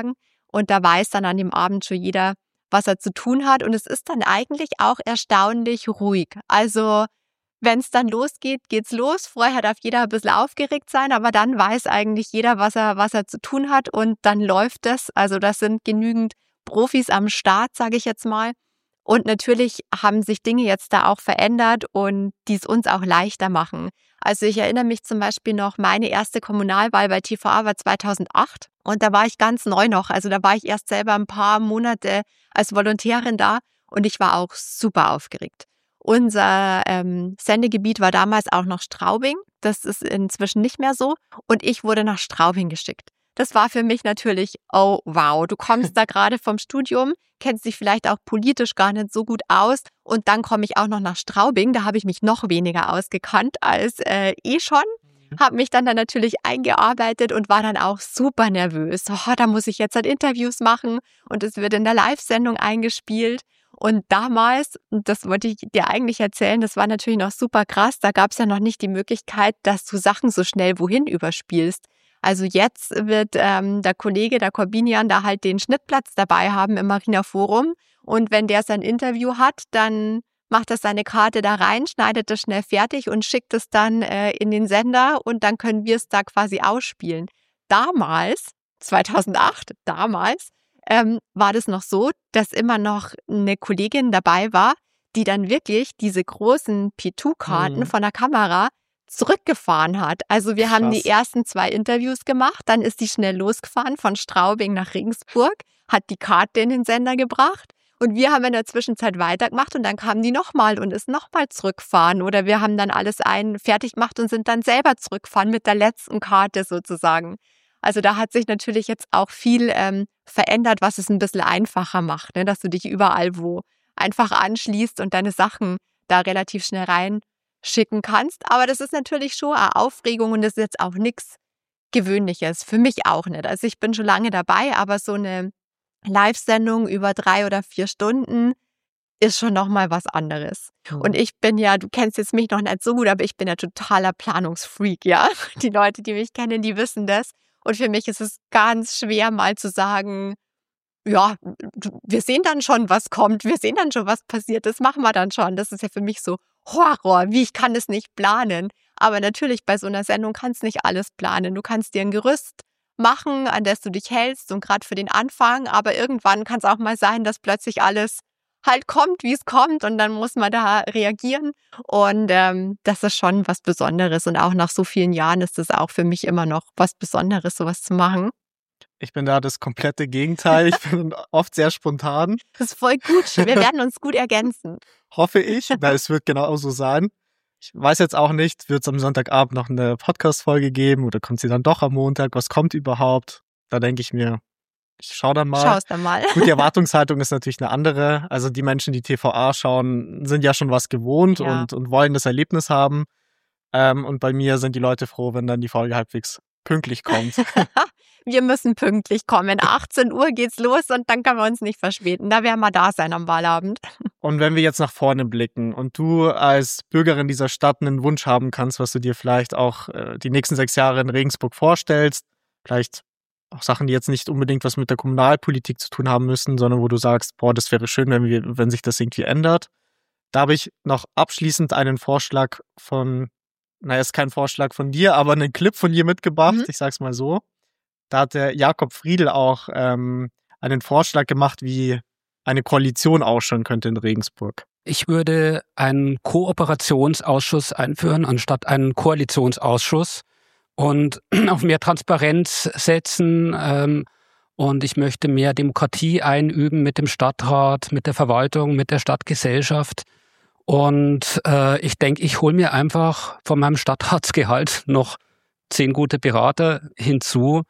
Und da weiß dann an dem Abend schon jeder, was er zu tun hat. Und es ist dann eigentlich auch erstaunlich ruhig. Also wenn es dann losgeht, geht's los. Vorher darf jeder ein bisschen aufgeregt sein, aber dann weiß eigentlich jeder, was er, was er zu tun hat und dann läuft es. Also das sind genügend Profis am Start, sage ich jetzt mal. Und natürlich haben sich Dinge jetzt da auch verändert und die es uns auch leichter machen. Also ich erinnere mich zum Beispiel noch, meine erste Kommunalwahl bei T V A war zweitausendacht und da war ich ganz neu noch. Also da war ich erst selber ein paar Monate als Volontärin da und ich war auch super aufgeregt. Unser ähm, Sendegebiet war damals auch noch Straubing. Das ist inzwischen nicht mehr so. Und ich wurde nach Straubing geschickt. Das war für mich natürlich, oh wow, du kommst da gerade vom Studium, kennst dich vielleicht auch politisch gar nicht so gut aus. Und dann komme ich auch noch nach Straubing. Da habe ich mich noch weniger ausgekannt als äh, eh schon. Habe mich dann, dann natürlich eingearbeitet und war dann auch super nervös. Oh, da muss ich jetzt halt Interviews machen und es wird in der Live-Sendung eingespielt. Und damals, das wollte ich dir eigentlich erzählen, das war natürlich noch super krass, da gab es ja noch nicht die Möglichkeit, dass du Sachen so schnell wohin überspielst. Also jetzt wird ähm, der Kollege, der Corbinian, da halt den Schnittplatz dabei haben im Marina Forum. Und wenn der sein Interview hat, dann macht er seine Karte da rein, schneidet das schnell fertig und schickt es dann äh, in den Sender und dann können wir es da quasi ausspielen. Damals, zweitausendacht, damals, ähm, war das noch so, dass immer noch eine Kollegin dabei war, die dann wirklich diese großen P zwei Karten mhm. von der Kamera zurückgefahren hat. Also wir Krass. haben die ersten zwei Interviews gemacht, dann ist die schnell losgefahren von Straubing nach Regensburg, hat die Karte in den Sender gebracht und wir haben in der Zwischenzeit weitergemacht und dann kam die nochmal und ist nochmal zurückgefahren oder wir haben dann alles ein fertig gemacht und sind dann selber zurückgefahren mit der letzten Karte sozusagen. Also da hat sich natürlich jetzt auch viel ähm, verändert, was es ein bisschen einfacher macht, ne? Dass du dich überall wo einfach anschließt und deine Sachen da relativ schnell reinschicken kannst. Aber das ist natürlich schon eine Aufregung und das ist jetzt auch nichts Gewöhnliches. Für mich auch nicht. Also ich bin schon lange dabei, aber so eine Live-Sendung über drei oder vier Stunden ist schon nochmal was anderes. Mhm. Und ich bin ja, du kennst jetzt mich noch nicht so gut, aber ich bin ja totaler Planungsfreak, ja. Die Leute, die mich kennen, die wissen das. Und für mich ist es ganz schwer, mal zu sagen, ja, wir sehen dann schon, was kommt, wir sehen dann schon, was passiert, das machen wir dann schon. Das ist ja für mich so Horror, wie ich kann das nicht planen. Aber natürlich, bei so einer Sendung kannst du nicht alles planen. Du kannst dir ein Gerüst machen, an das du dich hältst und gerade für den Anfang, aber irgendwann kann es auch mal sein, dass plötzlich alles halt kommt, wie es kommt und dann muss man da reagieren und ähm, das ist schon was Besonderes und auch nach so vielen Jahren ist das auch für mich immer noch was Besonderes, sowas zu machen. Ich bin da das komplette Gegenteil, ich bin oft sehr spontan. Das ist voll gut, wir werden uns gut ergänzen. Hoffe ich, weil es wird genauso sein. Ich weiß jetzt auch nicht, wird es am Sonntagabend noch eine Podcast-Folge geben oder kommt sie dann doch am Montag, was kommt überhaupt? Da denke ich mir, ich schau dann mal. Schau's dann mal. Gut, die Erwartungshaltung ist natürlich eine andere. Also die Menschen, die T V A schauen, sind ja schon was gewohnt ja. und, und wollen das Erlebnis haben. Ähm, und bei mir sind die Leute froh, wenn dann die Folge halbwegs pünktlich kommt. Wir müssen pünktlich kommen. achtzehn Uhr geht's los und dann können wir uns nicht verspäten. Da werden wir da sein am Wahlabend. Und wenn wir jetzt nach vorne blicken und du als Bürgerin dieser Stadt einen Wunsch haben kannst, was du dir vielleicht auch äh, die nächsten sechs Jahre in Regensburg vorstellst, vielleicht auch Sachen, die jetzt nicht unbedingt was mit der Kommunalpolitik zu tun haben müssen, sondern wo du sagst, boah, das wäre schön, wenn wir, wenn sich das irgendwie ändert. Da habe ich noch abschließend einen Vorschlag von, naja, ist kein Vorschlag von dir, aber einen Clip von dir mitgebracht, mhm. ich sag's mal so. Da hat der Jakob Friedl auch ähm, einen Vorschlag gemacht, wie eine Koalition ausschauen könnte in Regensburg. Ich würde einen Kooperationsausschuss einführen, anstatt einen Koalitionsausschuss. Und auf mehr Transparenz setzen ähm, und ich möchte mehr Demokratie einüben mit dem Stadtrat, mit der Verwaltung, mit der Stadtgesellschaft und äh, ich denke, ich hole mir einfach von meinem Stadtratsgehalt noch zehn gute Berater hinzu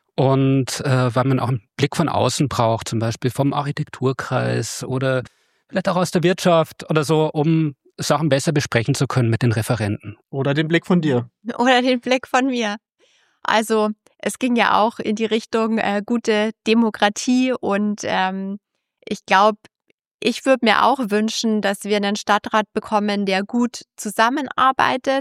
und äh, weil man auch einen Blick von außen braucht, zum Beispiel vom Architekturkreis oder vielleicht auch aus der Wirtschaft oder so, um Sachen besser besprechen zu können mit den Referenten. Oder den Blick von dir. Oder den Blick von mir. Also es ging ja auch in die Richtung äh, gute Demokratie und ähm, ich glaube, ich würde mir auch wünschen, dass wir einen Stadtrat bekommen, der gut zusammenarbeitet,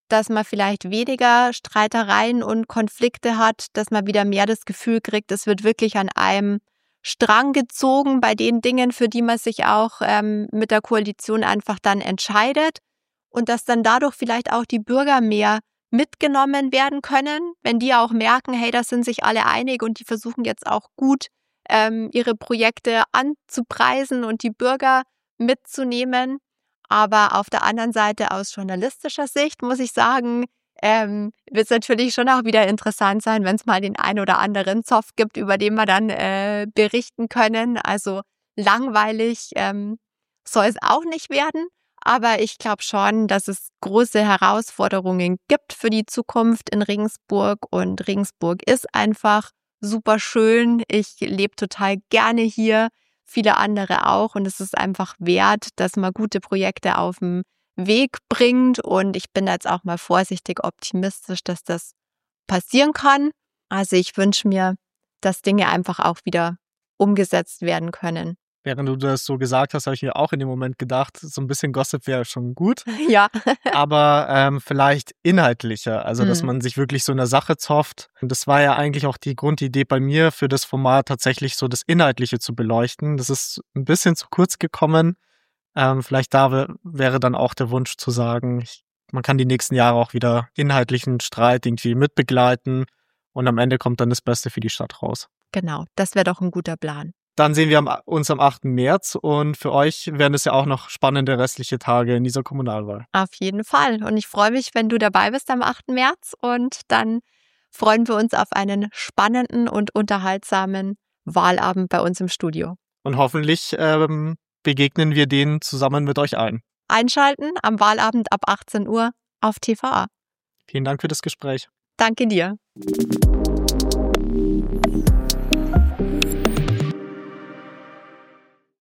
dass man vielleicht weniger Streitereien und Konflikte hat, dass man wieder mehr das Gefühl kriegt, es wird wirklich an einem Strang gezogen bei den Dingen, für die man sich auch ähm, mit der Koalition einfach dann entscheidet und dass dann dadurch vielleicht auch die Bürger mehr mitgenommen werden können, wenn die auch merken, hey, da sind sich alle einig und die versuchen jetzt auch gut ähm, ihre Projekte anzupreisen und die Bürger mitzunehmen. Aber auf der anderen Seite aus journalistischer Sicht muss ich sagen, ähm, wird es natürlich schon auch wieder interessant sein, wenn es mal den ein oder anderen Zoff gibt, über den wir dann äh, berichten können. Also langweilig ähm, soll es auch nicht werden. Aber ich glaube schon, dass es große Herausforderungen gibt für die Zukunft in Regensburg. Und Regensburg ist einfach super schön. Ich lebe total gerne hier, viele andere auch. Und es ist einfach wert, dass man gute Projekte auf den Weg bringt. Und ich bin jetzt auch mal vorsichtig optimistisch, dass das passieren kann. Also ich wünsche mir, dass Dinge einfach auch wieder umgesetzt werden können. Während du das so gesagt hast, habe ich mir auch in dem Moment gedacht, so ein bisschen Gossip wäre schon gut. Ja. Aber ähm, vielleicht inhaltlicher, also dass Mhm. man sich wirklich so in der Sache zofft. Und das war ja eigentlich auch die Grundidee bei mir für das Format, tatsächlich so das Inhaltliche zu beleuchten. Das ist ein bisschen zu kurz gekommen. Ähm, vielleicht da wär- wäre dann auch der Wunsch zu sagen, ich, man kann die nächsten Jahre auch wieder inhaltlichen Streit irgendwie mitbegleiten und am Ende kommt dann das Beste für die Stadt raus. Genau, das wäre doch ein guter Plan. Dann sehen wir am- uns am achten März und für euch werden es ja auch noch spannende restliche Tage in dieser Kommunalwahl. Auf jeden Fall. Und ich freue mich, wenn du dabei bist am achten März. Und dann freuen wir uns auf einen spannenden und unterhaltsamen Wahlabend bei uns im Studio. Und hoffentlich ähm, begegnen wir denen zusammen mit euch allen. Einschalten am Wahlabend ab achtzehn Uhr auf T V A. Vielen Dank für das Gespräch. Danke dir.